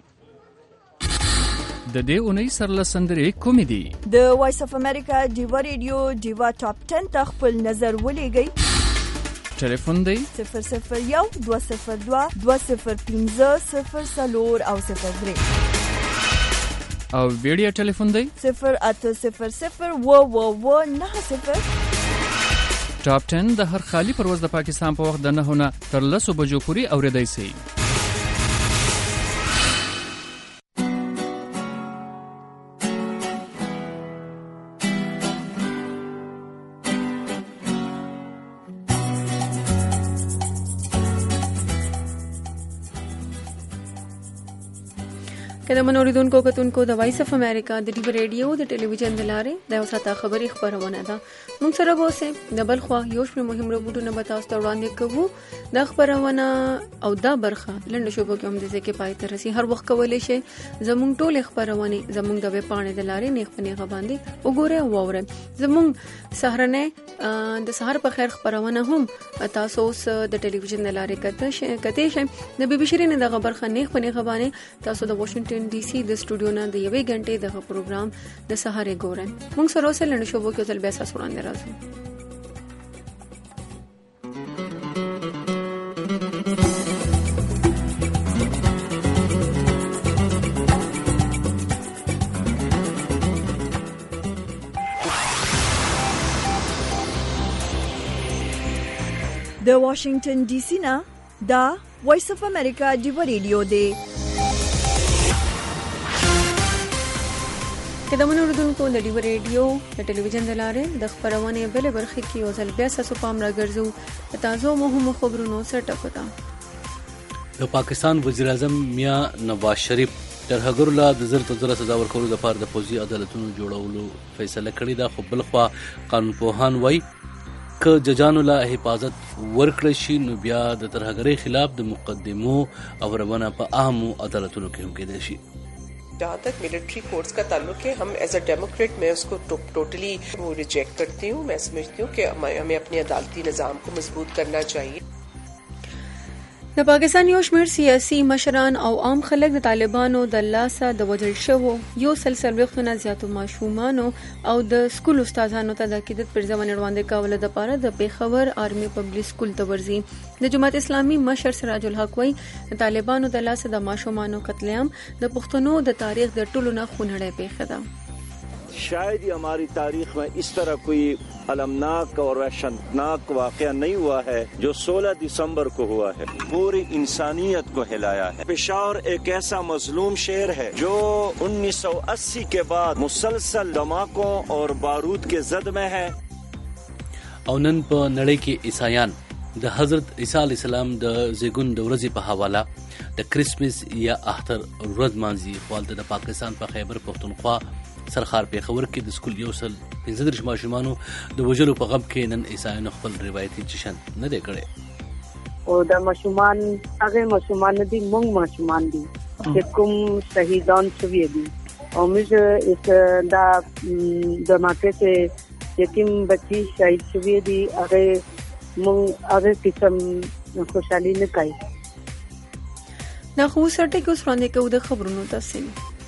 د دې اونۍ سرلسندرې کومې دي د وایس اف امریکا ډیوا ریډیو ډیوا ټاپ 10 ته خپل نظر ولېږئ ټلیفون دی 001 202 205 0 او 03 او ویډیو ټلیفون دی 0800 ټاپ 10 د هر خالی پرواز د پاکستان په وخت د 9 نه تر 10 بجو پورې اوریدای شي د منوریدونکو کتونکو د وایس اف امریکا د ډیو ریډیو د ټلویزیون د لارې د اوساته خبري خبرونه ده. موږ سره اوسه د بلخوا یو شمېر مهم رپورټونه به تاسو ته وړاندې کوو. د خبرونه او دا برخه لنډ شوبو کې هم د ځکه پای ته رسي. هر وخت کولای شي زموږ ټول خبرونه زموږ د ویب پاڼې د لارې نه خپنه باندې وګورئ او واورئ. زموږ سهرنه د سحر په خیر خبرونه هم تاسو اوس د ټلویزیون د لارې کته شي د بي بي شيرین د خبرخانه خپنه باندې تاسو د واشنگټن ډي سي د سټوډیو نه د یوې غنټې د پروګرام د سهارې ګورئ. موږ سره اوس لنډ شوبو کې تل بیا تاسو وړاندې راځو. د واشنگټن ډي سي نه دا وایس اف امریکا ډیو ریډیو دی. د منوریدونکو د ډیو ریډیو د ټلویزیون د لارې د خبرونه بل برخه کې یو ځل بیا تاسو پام راګرځو. تاسو مهمو خبرونو سره ټکوتا. د پاکستان وزیر اعظم میاں نواز شریف ترهګر لا د زر سزا ورکولو لپاره د پوځي عدالتونو جوړولو فیصله کړې ده. خو بلخوا قانون پوهان وایي که ججانو لا حفاظت ورکړی شي نو بیا د ترهګرۍ خلاف د مقدمو او روانه په عامو عدالتونو کې هم کېدای شي. जहाँ तक मिलिट्री कोर्ट्स का ताल्लुक है, हम एज अ डेमोक्रेट मैं उसको टोटली वो रिजेक्ट करती हूँ. मैं समझती हूँ कि हमें अपने अदालती निज़ाम को मजबूत करना चाहिए. د پاکستان یو شمېر سیاسي مشران او عام خلک د طالبانو د لاسه د وژل شوو یو سلسله وختونه زیاتو ماشومانو او د سکول استادانو ته د عقیدت پر ځواني وړاندې کول د لپاره د پیښور آرمي پبلک سکول ته ورځي. د جماعت اسلامي مشر سراج الحق وایي د طالبانو د لاسه د ماشومانو قتل عام د پښتنو د تاریخ د ټولو نه خونړۍ پیښه ده. शायद ही हमारी तारीख में इस तरह कोई अलमनाक और वहशतनाक वाक़या नहीं हुआ है जो 16 दिसंबर को हुआ है. पूरी इंसानियत को हिलाया है. पेशावर एक ऐसा मजलूम शहर है जो 1980 के बाद मुसलसल धमाकों और बारूद के जद में है. او نن په نړۍ کې عیسایان د حضرت عیسی علیه السلام د زیږون د ورځې په حواله د کریسمس یا اختر ورځ مانځي. خو د پاکستان په خیبر پختونخوا سرخار پیښور کې د سکول یو سل 15 ماشومانو د وژلو په غم کې نن عیسایانو خپل روایتي جشن نه دی کړی. او د ماشومان هغه ماشومان دي مونږ ماشومان دي چې کوم شهیدان شوي دي او موږ اس دا د ماته چې یتیم بچي شهید شوي دي هغه مونږ هغه قسم خوشحالي نه کوي. دا خو سرټي کو سرانه کو د خبرونو تفصیل.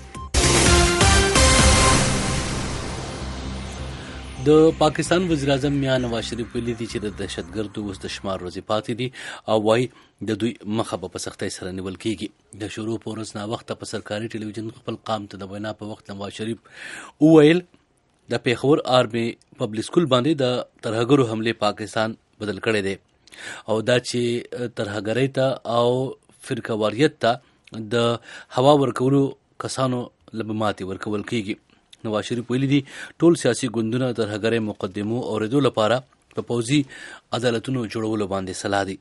د پاکستان وزیر اعظم میاں نواز شریف ویلي دي چې د دهشتګردو اوس د شمار ورځې پاتې دي او وايي د دوی مخه په سختۍ سره نیول کېږي. د شروع په ورځ نا وخت په سرکاري ټلویزیون خپل قام ته د وینا په وخت نواز شریف وویل د پیښور آرمي پبلک سکول باندې د ترهګرو حمله پاکستان بدل کړی دی او دا چې ترهګرۍ ته او فرقواریت ته د هوا ورکولو کسانو لبماتي ورکول کېږي. نواز شریف ویلي دي ټول سیاسي ګوندونه ترهګرۍ مقدمو اوریدو لپاره په پوځي عدالتونو جوړولو باندې سلا دي.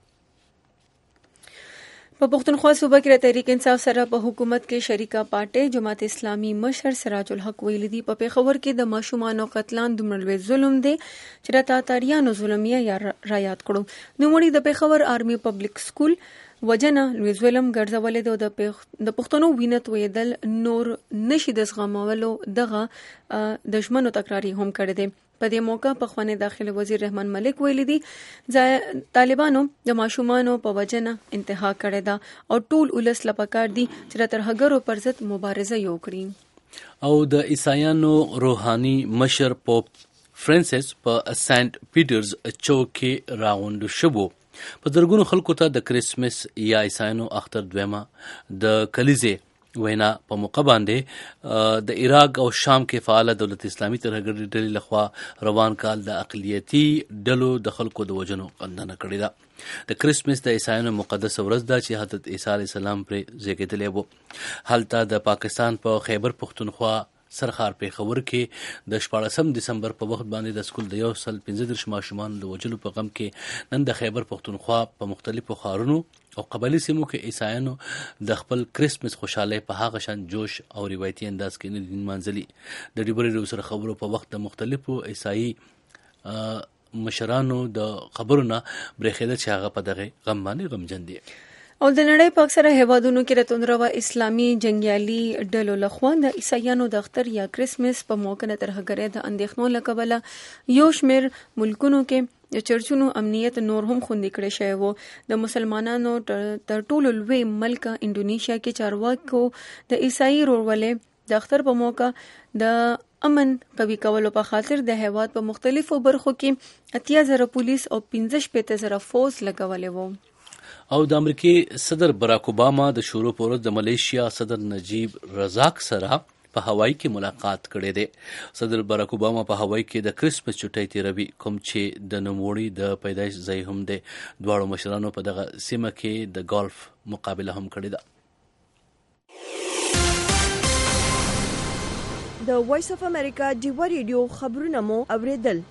په پښتونخوا صوبه کې تحریک انصاف سره په حکومت کې شریکه پارټي جماعت اسلامي مشر سراج الحق ویلي دي په پیښور کې د ماشومانو قتلان دومره لوی ظلم دی چې د تاتاریانو ظلمیه یا را یاد کړو. نو وړي د پیښور آرمي پبلک سکول وجنه لوی ظلم ګرځولې د پښتنو وینه تویدل نور نشي د زغمولو دغه دشمنو تکراری هم کړی دی. په دې موقع په خوانې داخله وزیر رحمان ملک ویلي دي طالبانو د ماشومانو په وجنه انتها کړی دا او ټول ولس لپاره دي چې د ترهګرو پر ضد مبارزه وکړي. او د عیسایانو روحاني مشر پوپ فرانسیس په سنت پیټرز چوک کې راغونډ شو. په درګونو خلکو ته د کریسمس یا عیسایانو اختر دویمه د کلیزې وینا په موقع باندې د عراق او شام کې فعال دولت اسلامي ترهګرۍ ډلې لخوا روان کال د اقلیتي ډلو د خلکو د وژنو غندنه کړې ده. د کریسمس د عیسایانو مقدس ورځ ده چې حضرت عیسی علیه السلام پرې زیږېدلی و. هلته د پاکستان په خیبر پختونخوا سرخار پیښور کې د 14 دسمبر په وخت باندې د سکول د 115 ماشومان د وجلو په غم کې نن د خیبر پښتونخوا په مختلفو ښارونو او قبایلی سیمو کې عیسایانو د خپل کرسمس خوشاله په هغه شان جوش او روایتي انداز کې نه دین منځلي د ډیبرې سره خبرو په وخت د مختلفو عیسائی مشرانو د خبرونه برخېده چې هغه په دغه غم باندې غمجن دي. او د نړۍ په اکثره هیوادونو کې د توندرو اسلامي جنگیالي ډلو لخوا د عیسایانو د اختر یا کرسمس په موقع د ترهګرۍ د اندېښنو له کبله یو شمېر ملکونو کې د چرچونو امنیت نور هم خوندي کړی شوی و. د مسلمانانو تر ټولو لوی ملک انډونیشیا کې چارواکو د عیسائی ورورولۍ د اختر په موقع د امن قوي کولو په خاطر د هیواد په مختلفو برخو کې 80,000 پولیس او 15,000 فوج لګولې وو. او د امریکای صدر براک اوباما د شروع پر ورځ د ملیشیا صدر نجیب رزاق سره په هوایی کې ملاقات کړی دی. صدر براک اوباما په هوایی کې د کرسمس چټۍ تیروي کوم چې د نوموړي د پیدایش ځای هم دی. دواړو مشرانو په دغه سیمه کې د ګالف مقابله هم کړې ده. د وایس اف امریکا ډیوا ریډیو خبرونه مو اوریدل.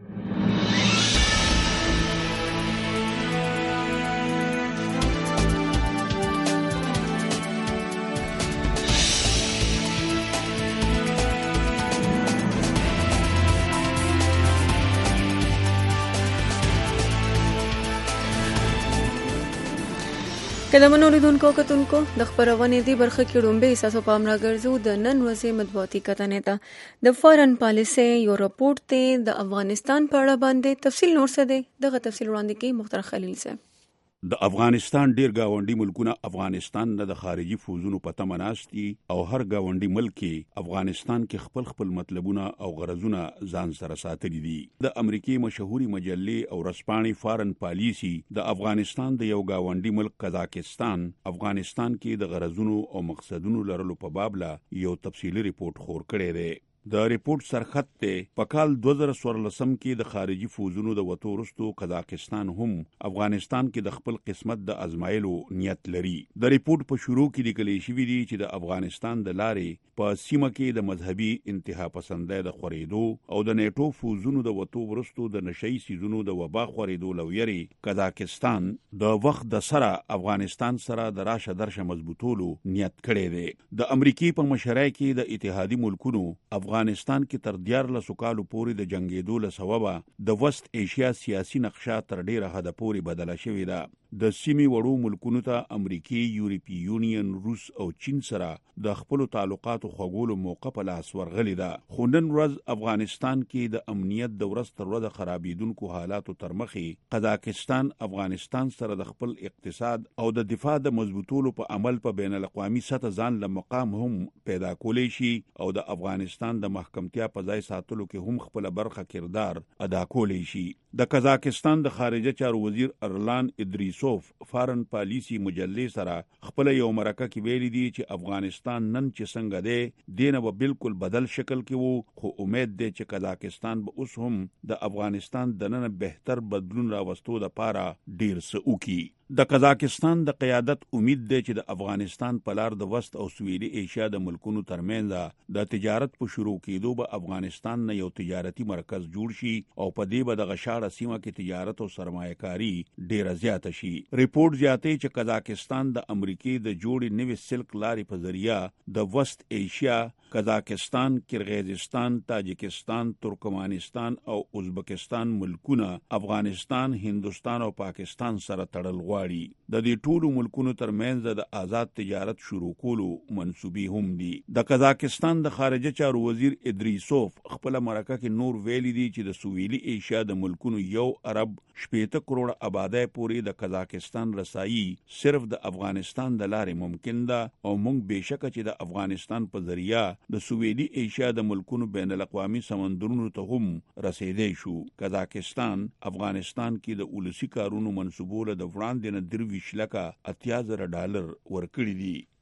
کلمونو لیدونکو کتونکو د خبرونې دی برخه کې ډومبه احساسو پام راګرځو د نن ورځې مطبوعاتي کتنې ته د فارن پالیسي یو رپورټ ته د افغانستان په اړه باندې تفصیل نور څه دی دغه تفصیل وړاندې کوي مختار خلیل صاحب. د افغانستان ډیر گاونډي ملکونه افغانستان نه د خارجي فوزونو په تمه ناستي او هر گاونډي ملک افغانستان کې خپل مطلبونه او غرضونه ځان سره ساتلي دي. د امریکای مشهوري مجلې او رسپانې فارن پالیسي د افغانستان د یو گاونډي ملک قزاقستان افغانستان کې د غرضونو او مقصدونو لرلو په باب لا یو تفصیلی ریپورت خور کړی دی. د ریپورت سرخط ته په کال 2014 کې د خارجي فوزونو د وتو وروسته قزاقستان هم افغانستان کې د خپل قسمت د ازمایلو نیت لري. د ریپورت په شروع کې لیکل شوی دی چې د افغانستان د لارې په سیمه کې د مذهبي انتها پسندۍ د خورېدو او د نیټو فوزونو د وتو وروسته د نشئی سیزونو د وبا خورېدو لویري قزاقستان د وخت د سره افغانستان سره د راشه درشه مضبوطولو نیت کړی دی. د امریکای په مشرۍ کې د اتحادي ملکونو افغانستان کې تر 14 کالو پورې د جنگیدو له سببه د وست ایشیا سیاسي نقشه تر ډیره حد پورې بدله شوې ده. د سیمې وړو ملکونو ته امریکای، یورپی یونین، روس او چین سره د خپل تعلقاتو خوګولو موقع په لاس ورغلی ده. خو نن ورځ افغانستان کې د امنیت د ورځ تر ورځې خرابېدونکو حالاتو تر مخې قزاقستان افغانستان سره د خپل اقتصاد او د دفاع د مضبوطولو په عمل په بین الاقوامي سطح ځان له مقام هم پیدا کولی شي او د افغانستان د محکمتیا په ځای ساتلو کې هم خپل برخه کردار ادا کولی شي. د قزاقستان د خارجه چارو وزیر ارلان ادریسوف فارن پالیسی مجلې سره خپل یو مرکه کې ویلي دي چې افغانستان نن چې څنګه دی دینه به بالکل بدل شکل کې وو، خو امید دی چې قزاقستان به اوس هم د افغانستان د نن بهتر بدلون راوستو لپاره ډیر څه وکړي. د قزاقستان د قیادت امید دی چې د افغانستان په لار د وست او سویلي ایشیا د ملکونو ترمنځ د تجارت په شروع کېدو به افغانستان نه یو تجارتي مرکز جوړ شي او په دې به د غشاړه سیمه کې تجارت او سرمایه‌کاري ډیره زیاته شي. ریپورت زیاتوي چې قزاقستان د امریکای د جوړې نوې سلک لارې په ذریعہ د وست ایشیا، قزاقستان، کرغیزستان، تاجکستان، ترکمانستان او ازبکستان ملکونه افغانستان، هندوستان او پاکستان سره تړل غواړي. د دې ټولو ملکونو ترمنځ د آزاد تجارت شروع کولو منسوبې هم دي. د قزاقستان د خارجه چارو وزیر ادریسوف خپل مرکه کې نور ویلي دي چې د سویلي ایشیا د ملکونو یو ارب 80 کروڑ آبادی پورې د قزاقستان رسایي صرف د افغانستان د لارې ممکن ده او موږ بهشکه چې د افغانستان په ذریعہ د سویلي ایشیا د ملکونو بین الاقوامي سمندرونو ته هم رسیدای شو. قزاقستان افغانستان کې د اولسي کارونو منسوبول د وړاندې نه $23 لک $80,000 ورکړي دي.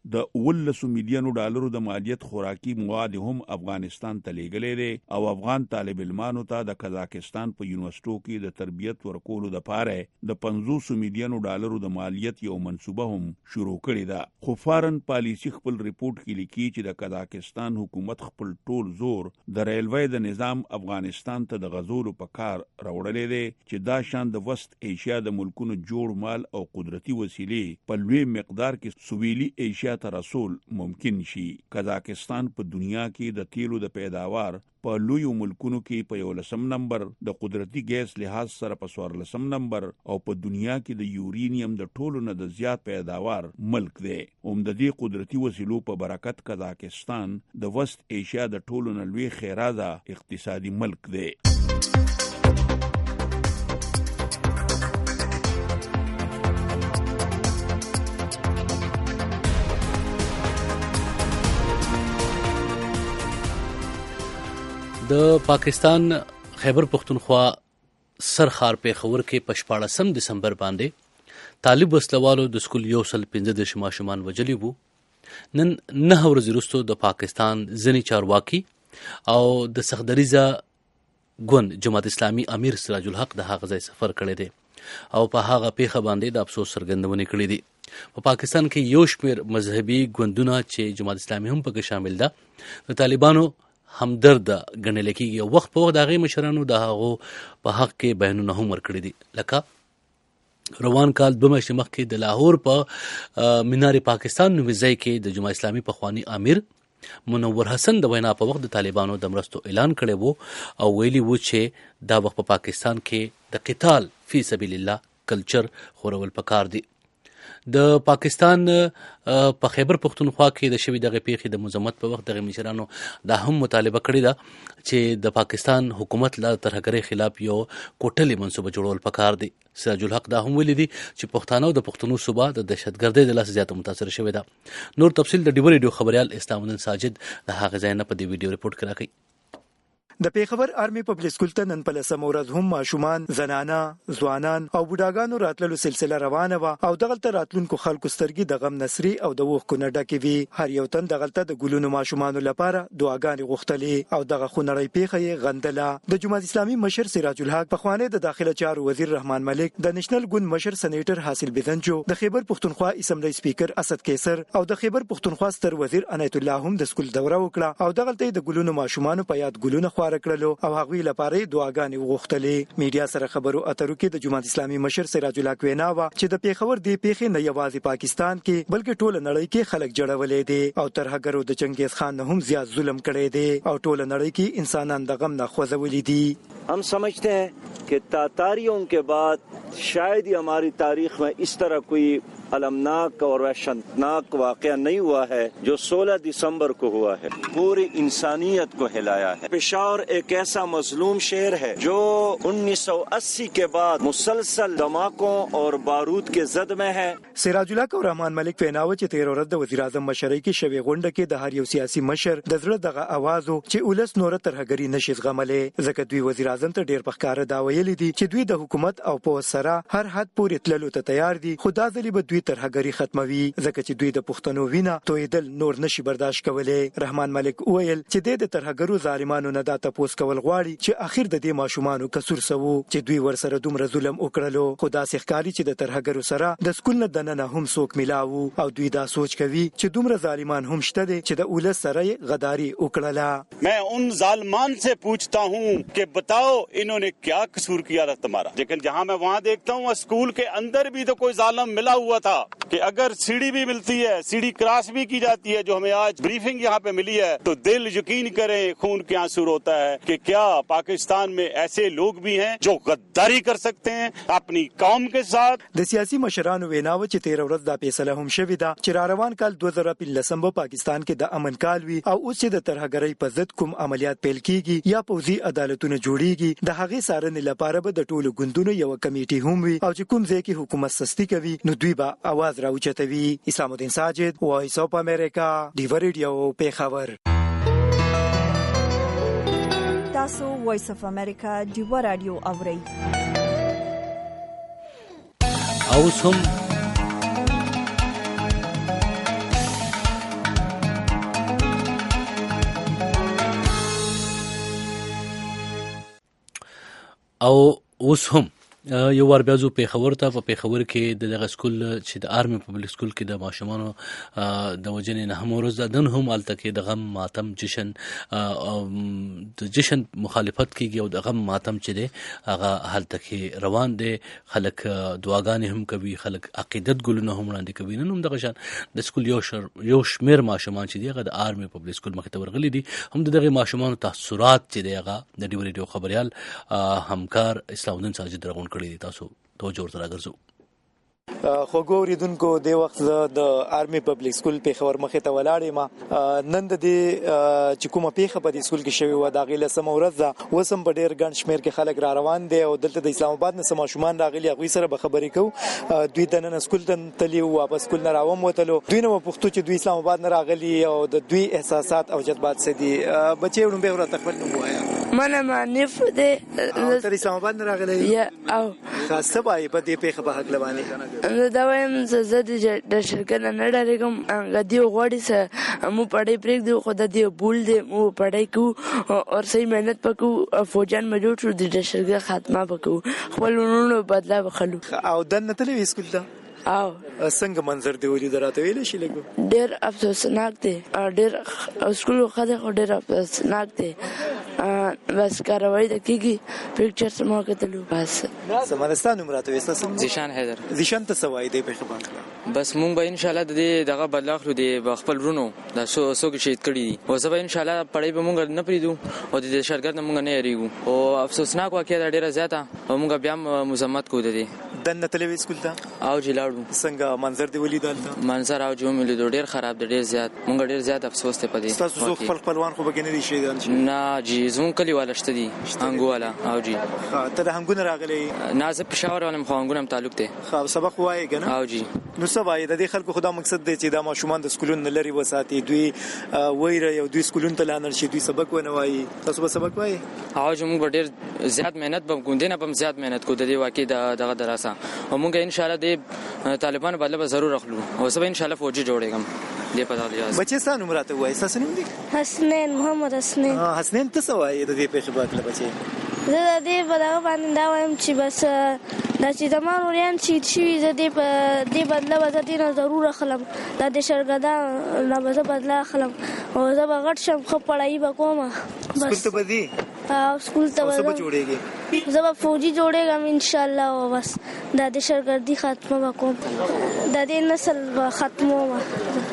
د 19 میلیونو ډالرو د مالیت خوراکي مواد هم افغانستان ته لیږلې دي او افغان طالب علمانو ته د قزاقستان په یونیورسيټو کې د تربیت ورکولو لپاره د 50 میلیونو ډالرو د مالیت یو منصوبه هم شروع کړې ده. خو فارن پالیسی خپل ریپورت کې لیکي چې د قزاقستان حکومت خپل ټول زور د ریلوی د نظام افغانستان ته د غزولو په کار راوړلې دي چې دا شان د وست ایشیا د ملکونو جوړ مال او قدرتي وسیلې په لوی مقدار کې سویلي ایشیا ته رسول ممکن شي. قزاقستان په دنیا کې د تیلو د پیداوار په لویو ملکونو کې په 11 نمبر، د قدرتي ګیس لحاظ سره په 14 نمبر او په دنیا کې د یورینیم د ټولو نه د زیات پیداوار ملک دی. د دې قدرتي وسیلو په برکت قزاقستان د وست ایشیا د ټولو نه لوی خیرازه اقتصادي ملک دی. د پاکستان خیبر پختونخوا سرخار پیښور کې په 14 دسمبر باندې طالب وسلوالو د سکول 115 ماشومان وجلی وو. نن 9 ورځې وروسته د پاکستان ځینې چارواکي او د صخدریزه ګوند جماعت اسلامي امیر سراج الحق د هغه ځای سفر کړی دی او په هغه پیښه باندې د افسوس څرګندونه کړې دي. په پاکستان کې یو شمېر مذهبي ګوندونه چې جماعت اسلامي هم پکې شامل ده د طالبانو همدرد ګڼل کېږي او وخت په وخت د هغې مشرانو د هغو په حق کې بیانونه هم ورکړي دي. لکه روان کال 2 میاشتې مخکې د لاهور په مینار پاکستان نومي ځای کې د جماعت اسلامي پخواني امیر منور حسن د وینا په وخت د طالبانو د مرستو اعلان کړی وو او ویلي وو چې دا وخت په پاکستان کې د قتال فی سبیل الله کلچر خورول پکار دی. د پاکستان په خیبر پختونخوا کې د شوی دغه پیښې د مذمت په وخت دغه مشرانو دا هم مطالبه کړې ده چې د پاکستان حکومت لا ترهګرۍ خلاف یو کوټلې منصوبه جوړول پکار دی. سراج الحق دا هم ویلي دي چې پښتانه او د پښتنو صوبه د دهشتګردۍ د لاسه زیاته متاثر شوې ده. نور تفصیل د ډیور ریډیو خبريال اسلام الدین ساجد د هغه ځای نه په دې ویډیو ریپورت کې راکړي. د پیښور آرمي پبلک سکول ته نن په 10 ورځ هم ماشومان، زنانه، ځوانان او بوډاګانو راتللو سلسله روانه و او دغلته راتلونکو خلکو سترګې د غم نصري او د وښکو نه ډکې وي. هر یو تن دغلته د ګلونو ماشومانو لپاره دعاګانې غوښتلې او دغه خونړۍ پیښه یې غندله. د جماعت اسلامي مشر سراج الحق، پخوانی د داخله چارو وزیر رحمان ملک، د نېشنل ګوند مشر سېنیټر حاصل بزنجو، د خیبر پختونخوا اسمبلی سپیکر اسد کیسر او د خیبر پختونخوا ستر وزیر عنایت الله هم د سکول دوره وکړه او دغلته د ګلونو ماشومانو په یاد ګلونه خواره کړلو او هغوی لپاره دعاګانې وغوښتلې. میډیا سره خبرو اترو کې د جماعت اسلامي مشر سراج الحق وینا و چې د پیښور دی پیښې نه یوازې پاکستان کې بلکې ټول نړۍ کې خلک جړولې دي او ترهګرو د چنګیز خان نه هم زیات ظلم کړی دی او ټول نړۍ کې انسانان د غم نه خوځولې دي. हम समझते हैं कि तातारियों के बाद शायद ही हमारी तारीख में इस तरह कोई अलमनाक और वहशतनाक वाकया नहीं हुआ है जो 16 दिसंबर को हुआ है. पूरी इंसानियत को हिलाया है. पेशावर एक ऐसा मजलूम शहर है जो 1980 के बाद मुसलसल धमाकों और बारूद के जद में है. سراج الحق او رحمان ملک ویناوه چې 13 ورځ د وزیر اعظم مشرۍ کې شوی غونډه کې د هر یو سیاسي مشر د زړه دغه आवाज چې ولس نور ترهګری نشي زغملې. ځکه دوی وزیر اعظم ته ډیر پخکاره دا ویلي دي چې دوی د حکومت او په سره هر حد پورې تللو ته تیار دي. خدا ځلې به دوی ترهګری ختموي ځکه چې دوی د پښتنو وینا تویدل نور نشي برداشت کولای. رحمان ملک ویل چې د ترهګرو ظالمانو نه دا تاسو کول غواړي چې اخر د دې ماشومانو کسور سوو چې دوی ورسره دومره ظلم وکړلو. خدا سخکاری چې د ترهګرو سره د سکول نه دننه هم څوک ملاو او دوی دا سوچ کوي چې دومره ظالمان هم شته دي چې د اولس سره غداری وکړله. मैं उन जालिमान से पूछता हूँ कि बताओ इन्होंने क्या कसूर किया था तुम्हारा. लेकिन जहाँ मैं वहाँ देखता हूँ स्कूल के अंदर भी तो कोई जालिम मिला हुआ था कि अगर सीढ़ी भी मिलती है, सीढ़ी क्रॉस भी की जाती है, जो हमें आज ब्रीफिंग यहाँ पे मिली है, तो दिल यकीन करें खून के आंसू रोता है कि क्या पाकिस्तान में ऐसे लोग भी हैं जो गद्दारी कर सकते हैं अपनी कौम के साथ. د سیاسي مشرانو ویناوه چې 13 ورځ دا فیصله هم شوې ده چې را روان کال 2015 په پاکستان کې د امن کال وي او اوس چې د ترهګرۍ په ضد کوم عملیات پیل کیږي یا پوځي عدالتونه جوړیږي د هغې څارنې لپاره به د ټولو ګوندونو یو کمیټي هم وي او چې کوم ځای کې حکومت سستی کوي نو دوی به आवाज راوچتوي. اسلام الدین ساجد، وایس اف امریکا، ډیور ریډیو، پیښور. تاسو وایس اف امریکا ډیور رادیو اورئ. او اوس هم یو ور بیا زو پیښور ته په پیښور کې دغه سکول چې د آرمي پبلک سکول کې د ماشومانو د وجنې نه هم ورځ دن هم الته کې د غم ماتم جشن د جشن مخالفت کیږي او د غم ماتم چې دی هغه هلته کې روان دی. خلک دعاګانې هم کوي، خلک عقیدت ګلونه هم وړاندې کوي. نن هم دغه شان د سکول یو شمیر ماشومان چې دی هغه د آرمي پبلک سکول مخې ته ورغلي دي. هم دغه ماشومانو تاثرات چې دی هغه د ډیو ریډیو خبريال همکار اسلام الدین ساجد رغون کړی دي. تاسو توجه ورته راګرځو. خوږو اوریدونکو د وخت د آرمي پبلک سکول پیښور مخې ته ولاړې ما نن د چې کومه پیښه په دې سکول کې شوی و د غیله سم ورځ ده وسم په ډیر ګڼ شمیر کې خلک را روان دي او دلته د اسلام آباد نه سم شومان راغلي هغه سره به خبرې کو. دوی د نن سکول ته تلی او واپس سکول نه راوم وتلو. دوی نو پښتو چې دوی اسلام آباد نه راغلي او د دوی احساسات او جذبات څه دي بچي ورو به ورته خپل نو وایا. منه معنف ده تر اسلام آباد نه راغلي یا او خاصه بای په دې پیښه په حق لوانه دا وایم زه د شرکت نه ډارېږم. غدي غوړي سه مو پړې پرېږ دی خو د دې بول دی مو پړې کو او صحیح مهنت پکو فوجان مجوړ شو د شرکت خاتمه پکو خپل ورونو بدلا بخلو او دنه تلوي سکول ته او څنګه منظر دی ولې دراته ویل شي لګو ډېر افسوسناک دی ډېر سکول خدای خو ډېر افسوسناک دی بس کاروي د کیږي پکچر سمو کتلو بس سمانستان عمرته وسه زیشان حیدر زیشان ته سوای دی په خبر بس مونږ به ان شاء الله د دغه بدلاخلو دی خپل رونو د سو کې شهید کړی دي او زه به ان شاء الله پړې به مونږ نه پریدو او د شرکت نه مونږ نه یریږو او افسوسناک واقعیا ډیره زیاته او مونږ بیا مزمت کو دي دنه تلوي سکول ته او جلاړو څنګه منظر دی ولیدل منظر او جو ملي ډیر خراب دی ډیر زیات مونږ ډیر زیات افسوس ته پدې تاسو زو خپلوان خو بګنه دي شي نه جی زون کلی والا شته دي انګوالا او جی ته د هنګونه راغلي نازه پېښور ولم خو انګونم تعلق ته خو سبق وایي کنه او جی نو سبا د دې خلکو خدا مقصد دی چې د ماشومان د سکولونو لري وساتي دوی وایره یو دوی سکولونو ته لانر شي دوی سبق ونه وایي تاسو به سبق وایي او موږ ډیر زیات مهنت به ګوندې نه بم زیات مهنت کو د دې واقع دغه دراسه او موږ ان شاء الله د طالبانو بدله به ضرور اخلو او سبا ان شاء الله فوجي جوړېږم دې په تاسو بچي ستاسو عمرته وایي تاسو نوم دي حسنین محمد حسنین حسنین تاسو وایي د دې په خبره بچي زه د دې په دغه باندې دا وایم چې بس دا چې د مانوریان چې زه دې بدله به دې نه ضرور اخلم دا د شرګدا نه به بدله اخلم او زه به غټ شم خو پړای به کوم بس ته بدی سکول ته به جوړېږي زه به فوجي جوړېږم ان شاء الله او بس دا د شرګردي خاتمه وکوم د دې نسل ختموم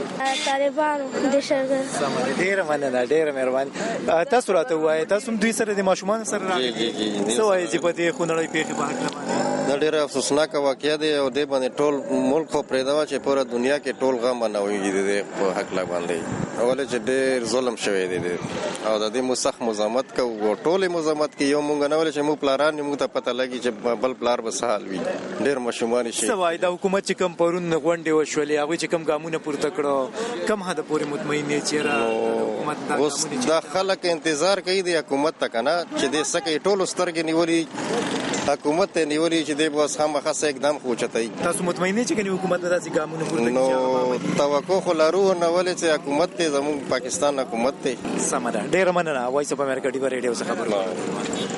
طالبانو د شرګرد ډېر مننه ډېر مهرباني تاسو راته وایي تاسو دوی سره د ماشومان سره راغلي څه وایي چې په دې خونړۍ پیښې په حق دا ډېره افسوسناک واقعه دی او دې باندې ټول ملک خو پرېدا چې پوره دنیا کې ټول غم منويږي د په حق لا باندې اول چې ډېر ظلم شوی دی او د دې مسخ مزامت کو ټول مزامت کې یو مونږ نه ول چې موږ پلاران موږ ته پته لګي چې بل پلار به سهال وي ډېر مشومان شي څه وایي د حکومت چې کم پرون غونډې وشولې هغه چې کم ګامونه پورته کړو کم هدا پورې مطمئنې چې را اوس دا خلک انتظار کوي د حکومت ته کنه چې د سکه ټول سترګې نیولې حکومت ته نیولې چې د بس هم خاصه اقدام خوچتای تاسو مطمئنه چې کني حکومت داسې ګامونه پورته کوي نو توقع خو لرو نو ولې چې حکومت ته زموږ پاکستان حکومت ته سمره ډیر مننه وایس اف امریکا ډیو ریډیو څخه خبر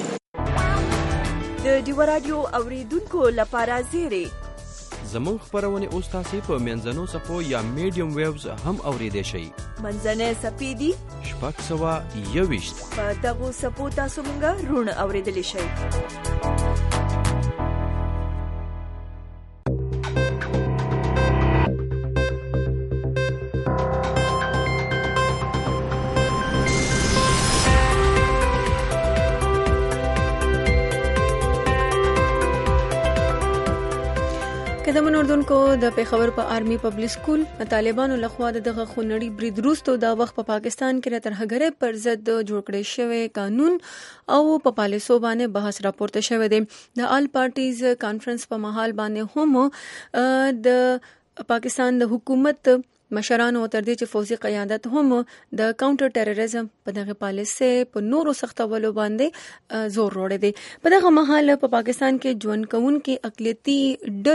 د ډیو رادیو اوریدونکو لپاره زیری زمون خبرونه اوس تاسو په منځنو صفو یا میډیم ویوز هم اوریدئ شئ منځنه سپیدي شپږ سوا 21 په دغه صفو تاسو مونږه رون اوریدلی شئ د منوردونکو د پیښور په آرمي پبلک سکول طالبانو لخوا دغه خونړي برید وروسته د وخت په پاکستان کې تر هغه پر ضد جوړ کړی شوی قانون او په پالیسو باندې بحث راپورته شوی دی د آل پارټیز کانفرنس په محل باندې هم د پاکستان د حکومت مشرانو تر دې چې فوزي قیادت هم د کاونټر ټیرریزم په دغه پالیسي په نورو سختولو باندې زور وروړي دي په دغه محل په پاکستان کې ژوند کوونکو اقلیتي ډلو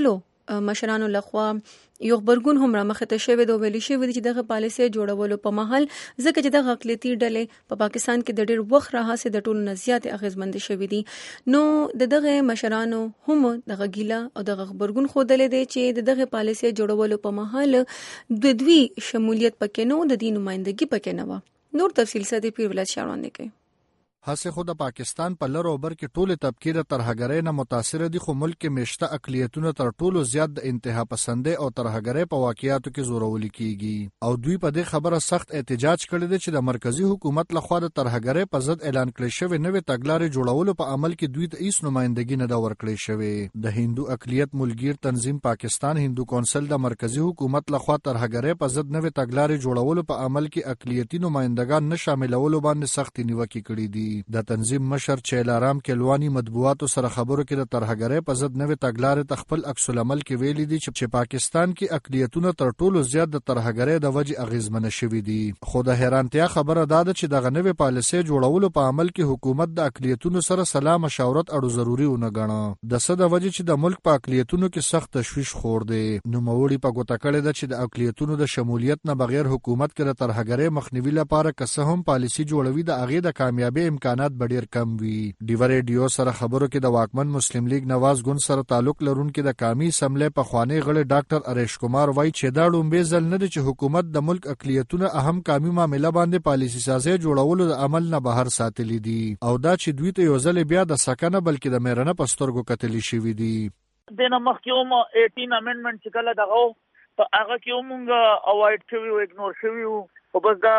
مشرانو لخوا یو خبرګون هم رامخته شوی د ویلي شوی چې دغه پالیسي جوړولو په محل ځکه چې دغه اقلیتي ډلې په پاکستان کې د ډېر وخت راهیسې د ټولو نه زیات اغیزمند شوي دي. نو دغه مشرانو هم دغه ګیله او دغه خبرګون ښودلی دی چې دغه پالیسي جوړولو په محل د دوی شمولیت پکې نه و، د دې نمایندګي پکې نه وه. نور تفصیل سره پیر ولایت شاړوندې کوي. هسه خو د پاکستان په لر او بر کې ټوله طبقه د ترهګرۍ نه متاثر دي، خو ملک کې مشته اقلیتونه تر ټولو زیات د انتها پسندۍ او ترهګرۍ په واقعیاتو کې زورول کیږي او دوی په دې خبره سخت احتجاج کړی دی چې د مرکزی حکومت لخوا د ترهګرۍ په ضد اعلان کړی شوی نوې تګلارې جوړولو په عمل کې دوی ته هیڅ نمائندګي نه دا ورکړی شوی. د هندو اقلیت ملګر تنظیم پاکستان هندو کونسل د مرکزی حکومت لخوا ترهګرۍ په ضد نوې تګلارې جوړولو په عمل کې اقلیتي نمائندگان نه شاملولو باندې سخت نیوکه کړې دي. د تنظیم مشر چیلارام کلوانی مطبوعاتو سره خبرو کې د ترهګرۍ په ضد نوې تګلارې تخپل عکس العمل کې ویلي دي چې پاکستان کې اقلیتونه تر ټولو زیات د ترهګرۍ د وجې اغیزمن شوي دي. خو د حیرانتیا خبره دا ده چې دغه نوې پالیسي جوړولو په عمل کې حکومت د اقلیتونو سره سلا مشاورت اړو ضروري ونه ګڼه. د څه د وجې چې د ملک په اقلیتونو کې سخت تشویش خور دی. نوموړي په ګوته کړې ده چې د اقلیتونو د شمولیت نه بغیر حکومت کې د ترهګرۍ مخنیوي لپاره که څه هم پالیسي جوړوي د هغې د کامیابی امکانات ډیر کم وي. ډیو ریډیو سره خبرو کې د واکمن مسلم لیگ نواز ګوند سره تعلق لرونکي د قومي اسمبلی پخوانی غړي ډاکټر اریش کمار وایي چې دا لومبي ځل نه دی چې حکومت د ملک اقلیتونه اهم قومي معاملې باندې پالیسي سازي جوړولو د عمل نه بهر ساتلي دي او دا چې دوی ته یو ځل بیا د سکنه بلکې د میرنه پسترګو کتلی شوی دي. د مخکوم 18 امندمنت چې کله دغه په هغه کې موږ اوایډ شوی او اګنور شوی او بس دا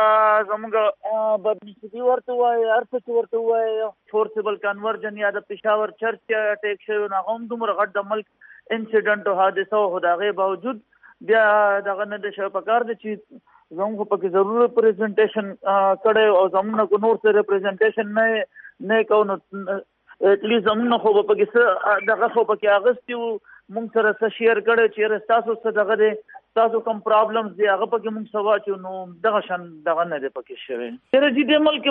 زموږ بدنسبي ورته وای ارڅ ورته وای فورسبل کنورژن یا د پېښور چرچ اٹیک شوی نه هم دومره غټ د ملک انسیډنټ او حادثه او دغه باوجود بیا دغه نه د شپکار د چې زموږ په کې ضروري پریزنټیشن کړي او زموږ کو نور سره ریپرزنټیشن نه کوو اټلیست زموږ خو په کې دغه خو په کې اغستیو مونږ سره څه شیر کړي چې تاسو څه دغه دي تاسو کوم پرابلمز دی هغه په کې مونږ سوا چې نو دغه شان دغه نه دی پکې شوی. تر دې د ملک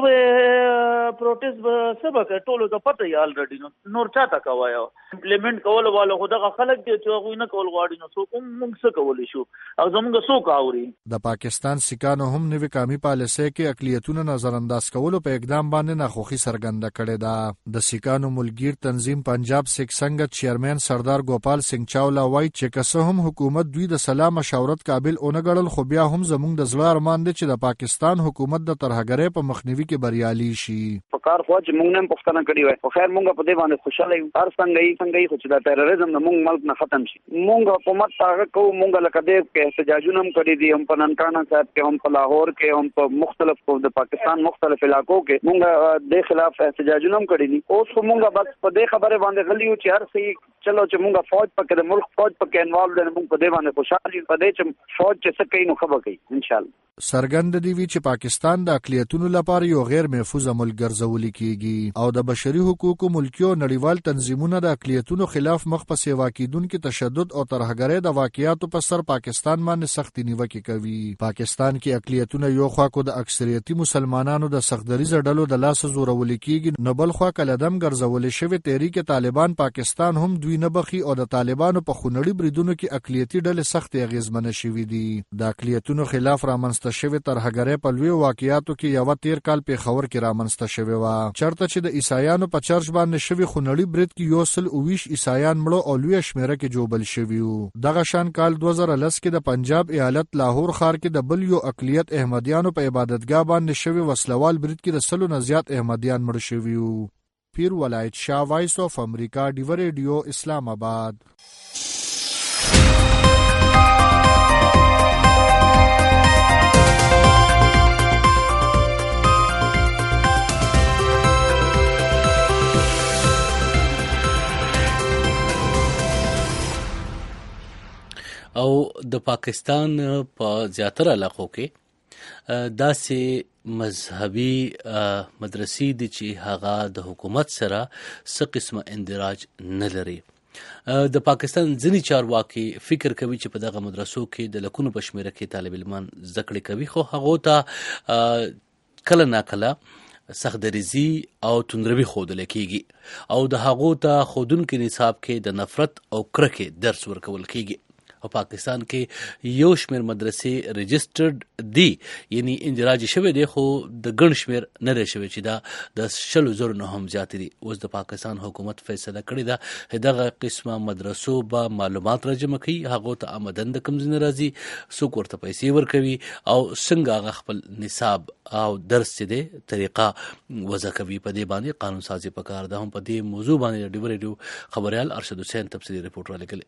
به پروټیست به سبق ټولو ته پته یې الریډي نور چاته کوي امپلیمنٹ کول والو خو دغه خلک دی چې هغه نه کول غواړي نو څوک مونږ څه کولی شو او زموږ څوک اوري. د پاکستان سکانو هم نوې قومي پالیسي کې اقلیتونه نظر انداز کولو په اقدام باندې ناخوخي څرګنده کړې ده. د سکانو ملګر تنظیم پنجاب سکھ سنگت چیئرمین سردار ګوپال سنگھ چاولا وایي چې که هم حکومت دوی د سلام مشاورت قابل اونګړل خو بیا هم زموږ د زړه ارمان دی چې د پاکستان حکومت د ترهګرۍ په مخنیوي کې بریالي شي. پکار خو چې موږ نه پښتنه کړی وای خو خیر موږ په دې باندې خوشاله یو هر څنګه خو چې د تروریزم د موږ ملک نه ختم شي موږ حکومت هغه کوو موږ لکه دې کې احتجاجونه هم کړی دي هم په ننکانه صاحب کې هم په لاهور کې هم په مختلف د پاکستان مختلف علاقو کې موږ د خلاف احتجاجونه هم کړی دي. اوس موږ بس په دې خبره باندې غلی یو چې هر څه چلو چې موږ فوج پکې د ملک فوج پکې انوالو دي موږ په دې باندې خوشاله یو په دې چې فوج چې څه کوي نو خبر کوي ان شاء الله. سرګند دی وی چې پاکستان د اقلیتونو لپاره یو غیر محفوظ ملک ګرځول کیږي او د بشري حقوقو ملکي او نړیوال تنظیمونو د اقلیتونو خلاف مخ په سیوا کیدونکو تشدد او ترهګرۍ د واقعیاتو په سر پاکستان باندې سخت نیوکه کوي. پاکستان کې اقلیتونه یو خوا کو د اکثریتي مسلمانانو د سختدریز ډلو د لاس زورول کیږي نو بل خوا کلدم ګرځول شوی تحریک طالبان پاکستان هم دوی نه بخي او د طالبانو په خونړي بریدونو کې اقلیتي ډلې سخت اغیزمن شوي دي. د اقلیتونو خلاف رامنځته شوی ترهګرۍ په لوی واقعیاتو کې یو 13 کال په خبر کې رامنځته شوی و چرته چې د عیسایانو په چرچ باندې شوی خونړي برید کې یو سل او 20 عیسایان مړو او لوی شمیره کې جوبل شوی وو. دغه شان کال 2010 کې د پنجاب ایالت لاهور ښار کې د بل یو اقلیت احمدیانو په عبادتګاه باندې شوی وسلوال برید کې د سلو نه زیات احمدیان مړ شوی وو. پیر ولایت شاه وایس اف امریکا ډیو ریډیو اسلام آباد. او د پاکستان په زیاتره علاقو کې داسې مذهبي مدرسې دي چې هغه د حکومت سره څه قسمه اندراج نه لري. د پاکستان ځینې چارواکي فکر کوي چې په دغه مدرسو کې د لکونو په شمیره کې طالب علمان زده کړې کوي خو هغو ته کله ناکله سختدریزي او توندروي ښودل کیږي او د هغو ته ښودونکي نصاب کې د نفرت او کرکې درس ورکول کیږي. په پاکستان کې یو شمیر مدرسې رجسټرډ دي، یعنی اندراج شوی دی، خو د ګڼ شمیر نه دی شوی چې دا د 100,000 نه هم زیات دي. اوس د پاکستان حکومت فیصله کړې ده دغه قسمه مدرسو به معلومات راجمع کوي، هغو ته آمدن د کوم ځای نه راځي، څوک ورته پیسې ورکوي او څنګه هغه خپل نصاب او درس چې دی طریقه وضع کوي. په دې باندې قانون سازي پکار ده. هم په دې موضوع باندې ډیو ریډیو خبريال ارشد حسین تفصیلی رپورټ را لګلی.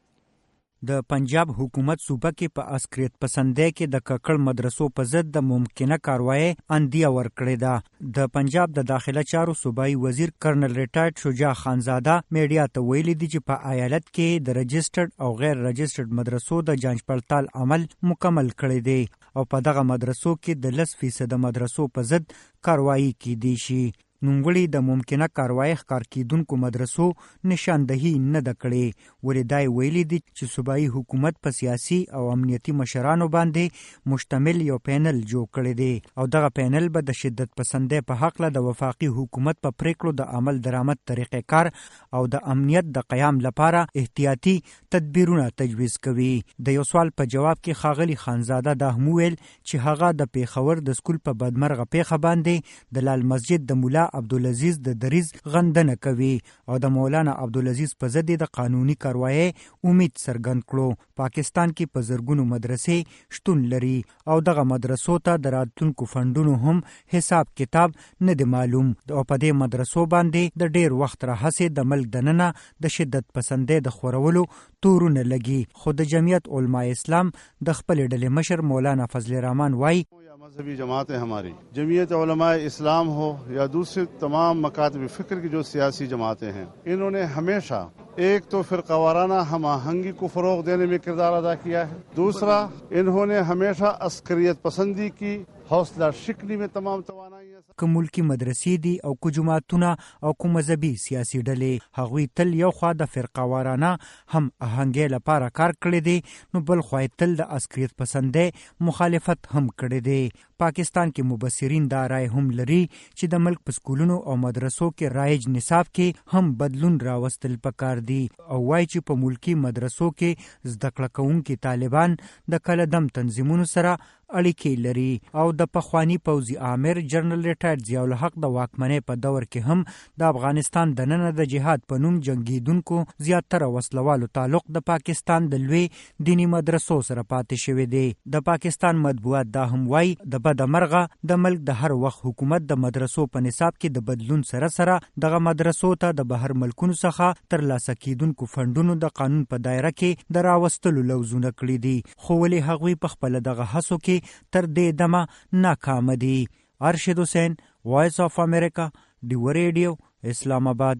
د پنجاب حکومت صوبه کې په عسکریت پسندۍ کې د ککړ مدرسو په ضد د ممکنه کاروایی اندیه ورکړې ده. د پنجاب د داخله چارو صوبایي وزیر کرنل ریټایرډ شجاع خانزاده میډیا ته ویلي دي چې په ایالت کې د رجسټرډ او غیر رجسټرډ مدرسو د جانچ پړتال عمل مکمل کړی دی او په دغه مدرسو کې د 10% مدرسو په ضد کاروایی کیدی شي. نوموړي د ممکنه کاروایی ښکار کیدونکو مدرسو نشاندهي نه ده کړې، ولې دا ویلي دي چې صوبایي حکومت په سیاسي او امنیتي مشرانو باندې مشتمل یو پینل جوړ کړی دی او دغه پینل به د شدت پسندۍ په حق د وفاقي حکومت په پریکړو د عمل درآمد طریقې کار او د امنیت د قیام لپاره احتیاطي تدبیرونه تجویز کوي. د یو سوال په جواب کې ښاغلي خانزاده دا هم ویل چې هغه د پیښور د سکول په بدمرغه پیښه باندې د لال مسجد د مولا عبدالعزیز د دریز غندنه کوي او د مولانا عبدالعزیز په ضد د قانوني کاروایی امید څرګند کړو. پاکستان کې په زرګونو مدرسې شتون لري او دغه مدرسو ته د راتلونکو فندونو هم حساب کتاب نه دی معلوم او په دې مدرسو باندې د ډیر وخت راهیسې د ملک دننه د شدت پسندۍ د خورولو تورونه لګي. خو د جمعیت علماء اسلام د خپل ډلې مشر مولانا فضل الرحمن وايي मजहबी जमातें हमारी जमीयत उलमा इस्लाम हो या दूसरे तमाम मकातब फ़िक्र की जो सियासी जमातें हैं, इन्होंने हमेशा एक तो फिरका वाराना हम आहंगी को फ़रोग़ देने में किरदार अदा किया है, दूसरा इन्होंने हमेशा अस्करियत पसंदी की हौसला शिकनी में तमाम तवानाई که ملکی مدرسې دي او که جماعتونه او که مذهبي سیاسي ډلې، هغوی تل یو خوا د فرقه وارانه هم آهنګۍ لپاره کار کړی دی، نو بل خوا تل د عسکریت پسندۍ مخالفت هم کړی دی. پاکستان کې مبصرین دا رائے هم لري چې د ملک په سکولونو او مدرسو کې رایج نصاب کې هم بدلون راوستل پکار دي او وایي چې په ملکی مدرسو کې زده کړه کوونکي طالبان د کله دم تنظیمونو سره اړیکې لري او د پخوانی پوځي آمر جنرال ریټایرډ ضیاء الحق د واکمنۍ په دور کې هم د افغانستان د ننه د جهاد په نوم جنگیدونکو زیاتره وسلوالو تعلق د پاکستان د لوی دینی مدرسو سره پاتې شوی دی. د پاکستان مطبوعات دا هم وایي د بدمرغه د ملک د هر وخت حکومت د مدرسو په نصاب کې د بدلون سره سره دغه مدرسو ته د بهر ملکونو څخه ترلاسه کیدونکو فندونو د قانون په دایره کې د راوستلو لوزونه کړي دي، خو ولې هغوی په خپل دغه هڅو کې تر دې دمه ناکام دي. ارشد حسین، وائس آف امریکا، ډیو ریډیو، اسلام آباد.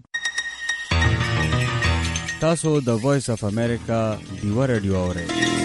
تاسو د وائس آف امریکا ډیو ریډیو اورئ.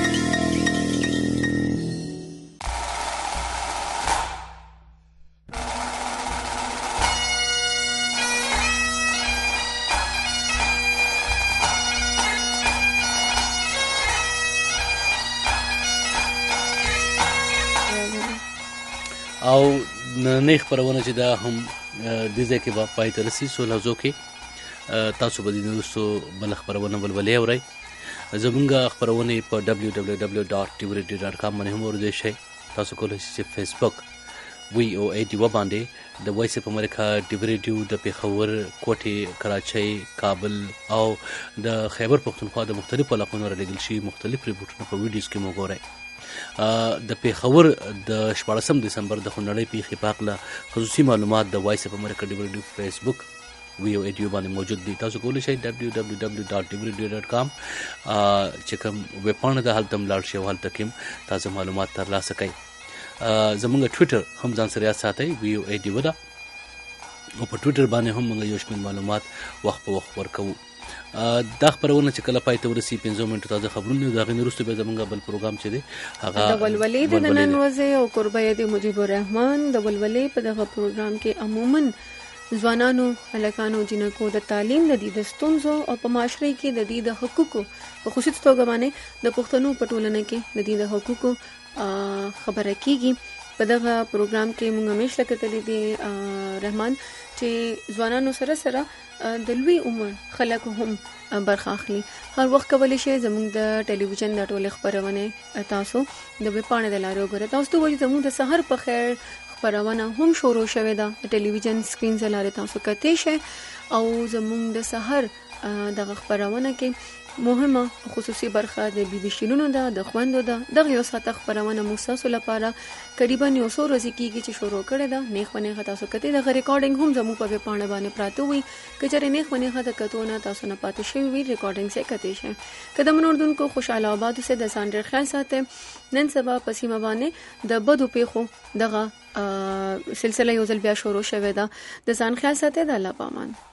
او نه خبرونه چې دا هم د دې کې په پای ته رسي سو لازو کې تاسو به د نوستو بل خبرونه ولولې اورئ. زمونږ خبرونه په www.tvradio.com باندې هم ورته شي. تاسو کولای شئ فیسبوک VOA ډیو باندې د وایس اف امریکا ډیو ریډیو د پیښور، کوټي، کراچۍ، کابل او د خیبر پختونخوا د مختلفو علاقو نه راغلي شي مختلف ریپورتونه په ویډیوز کې مو ګورئ. د پیښور د 14 دسمبر د خونړۍ پیښې په اړه خصوصي معلومات د وایس اف امریکا ډیو ریډیو فیسبوک VOA ډیو باندې موجود دي. تاسو کولای شئ www.tvradio.com چې کوم ویب پاڼه د هلته ملاړ شي او هلته کې تازه معلومات ترلاسه کړئ. زمونږ ټویټر هم ځان سره یاد ساتئ، VOA ډیو ده او په ټویټر باندې هم موږ یو شمېر معلومات وخت په وخت ورکوو. دا خبرونه چې کله پای ته ورسي 15 منټو تازه خبرونه دا غي نورسته به زمونږ بل پروګرام چې دی هغه د ولولې د نن ورځې او قربایه د مجيب الرحمن د ولولې په دغه پروګرام کې عموما ځوانانو، هلکانو، جنکو د تعلیم د دې د ستونزو او په معاشره کې د دې د حقوقو په خصوصي توګه باندې د پښتنو په ټولنه کې د دې د حقوقو خبره کیږي په دغه پروګرام کې موږ همیشه کتلې دي رحمان چې ځوانانو سره سره د لوی عمر خلک هم برخه اخلي. هر وخت کولی شي زموږ د ټلویزیون د ټولې خبرونه تاسو د ویبپاڼې د لارې وګورئ. تاسو ته وایي زموږ د سحر په خیر خبرونه هم شروع شوې ده. د ټلویزیون سکرین ز لارې تاسو کتئ شئ او زموږ د سحر دغه خبرونه کې مهمه خصوصي برخه د بي بي شینونو ده، د خوندو ده. دغه یو ساعت خبرونه موسسو لپاره قریبا 900 ورځې کېږي چې شروع کړي ده. نیخ ونیخه تاسو کتئ دغه ریکارډینګ هم زموږ په ویبپاڼه باندې پراته وي. کچره نیخ ونیخه د کتونه تاسو نه پاتې شوی وي ریکارډینګ سره کتئ شئ. قدم اردوونکو خوشاله آباد سے د ځان ډېر خیال ساتئ. نن سبا په سیمه باندې د بدو پیښو دغه سلسله یو ځل بیا شروع شوې ده. د ځان خیال ساتئ. د الله پامان.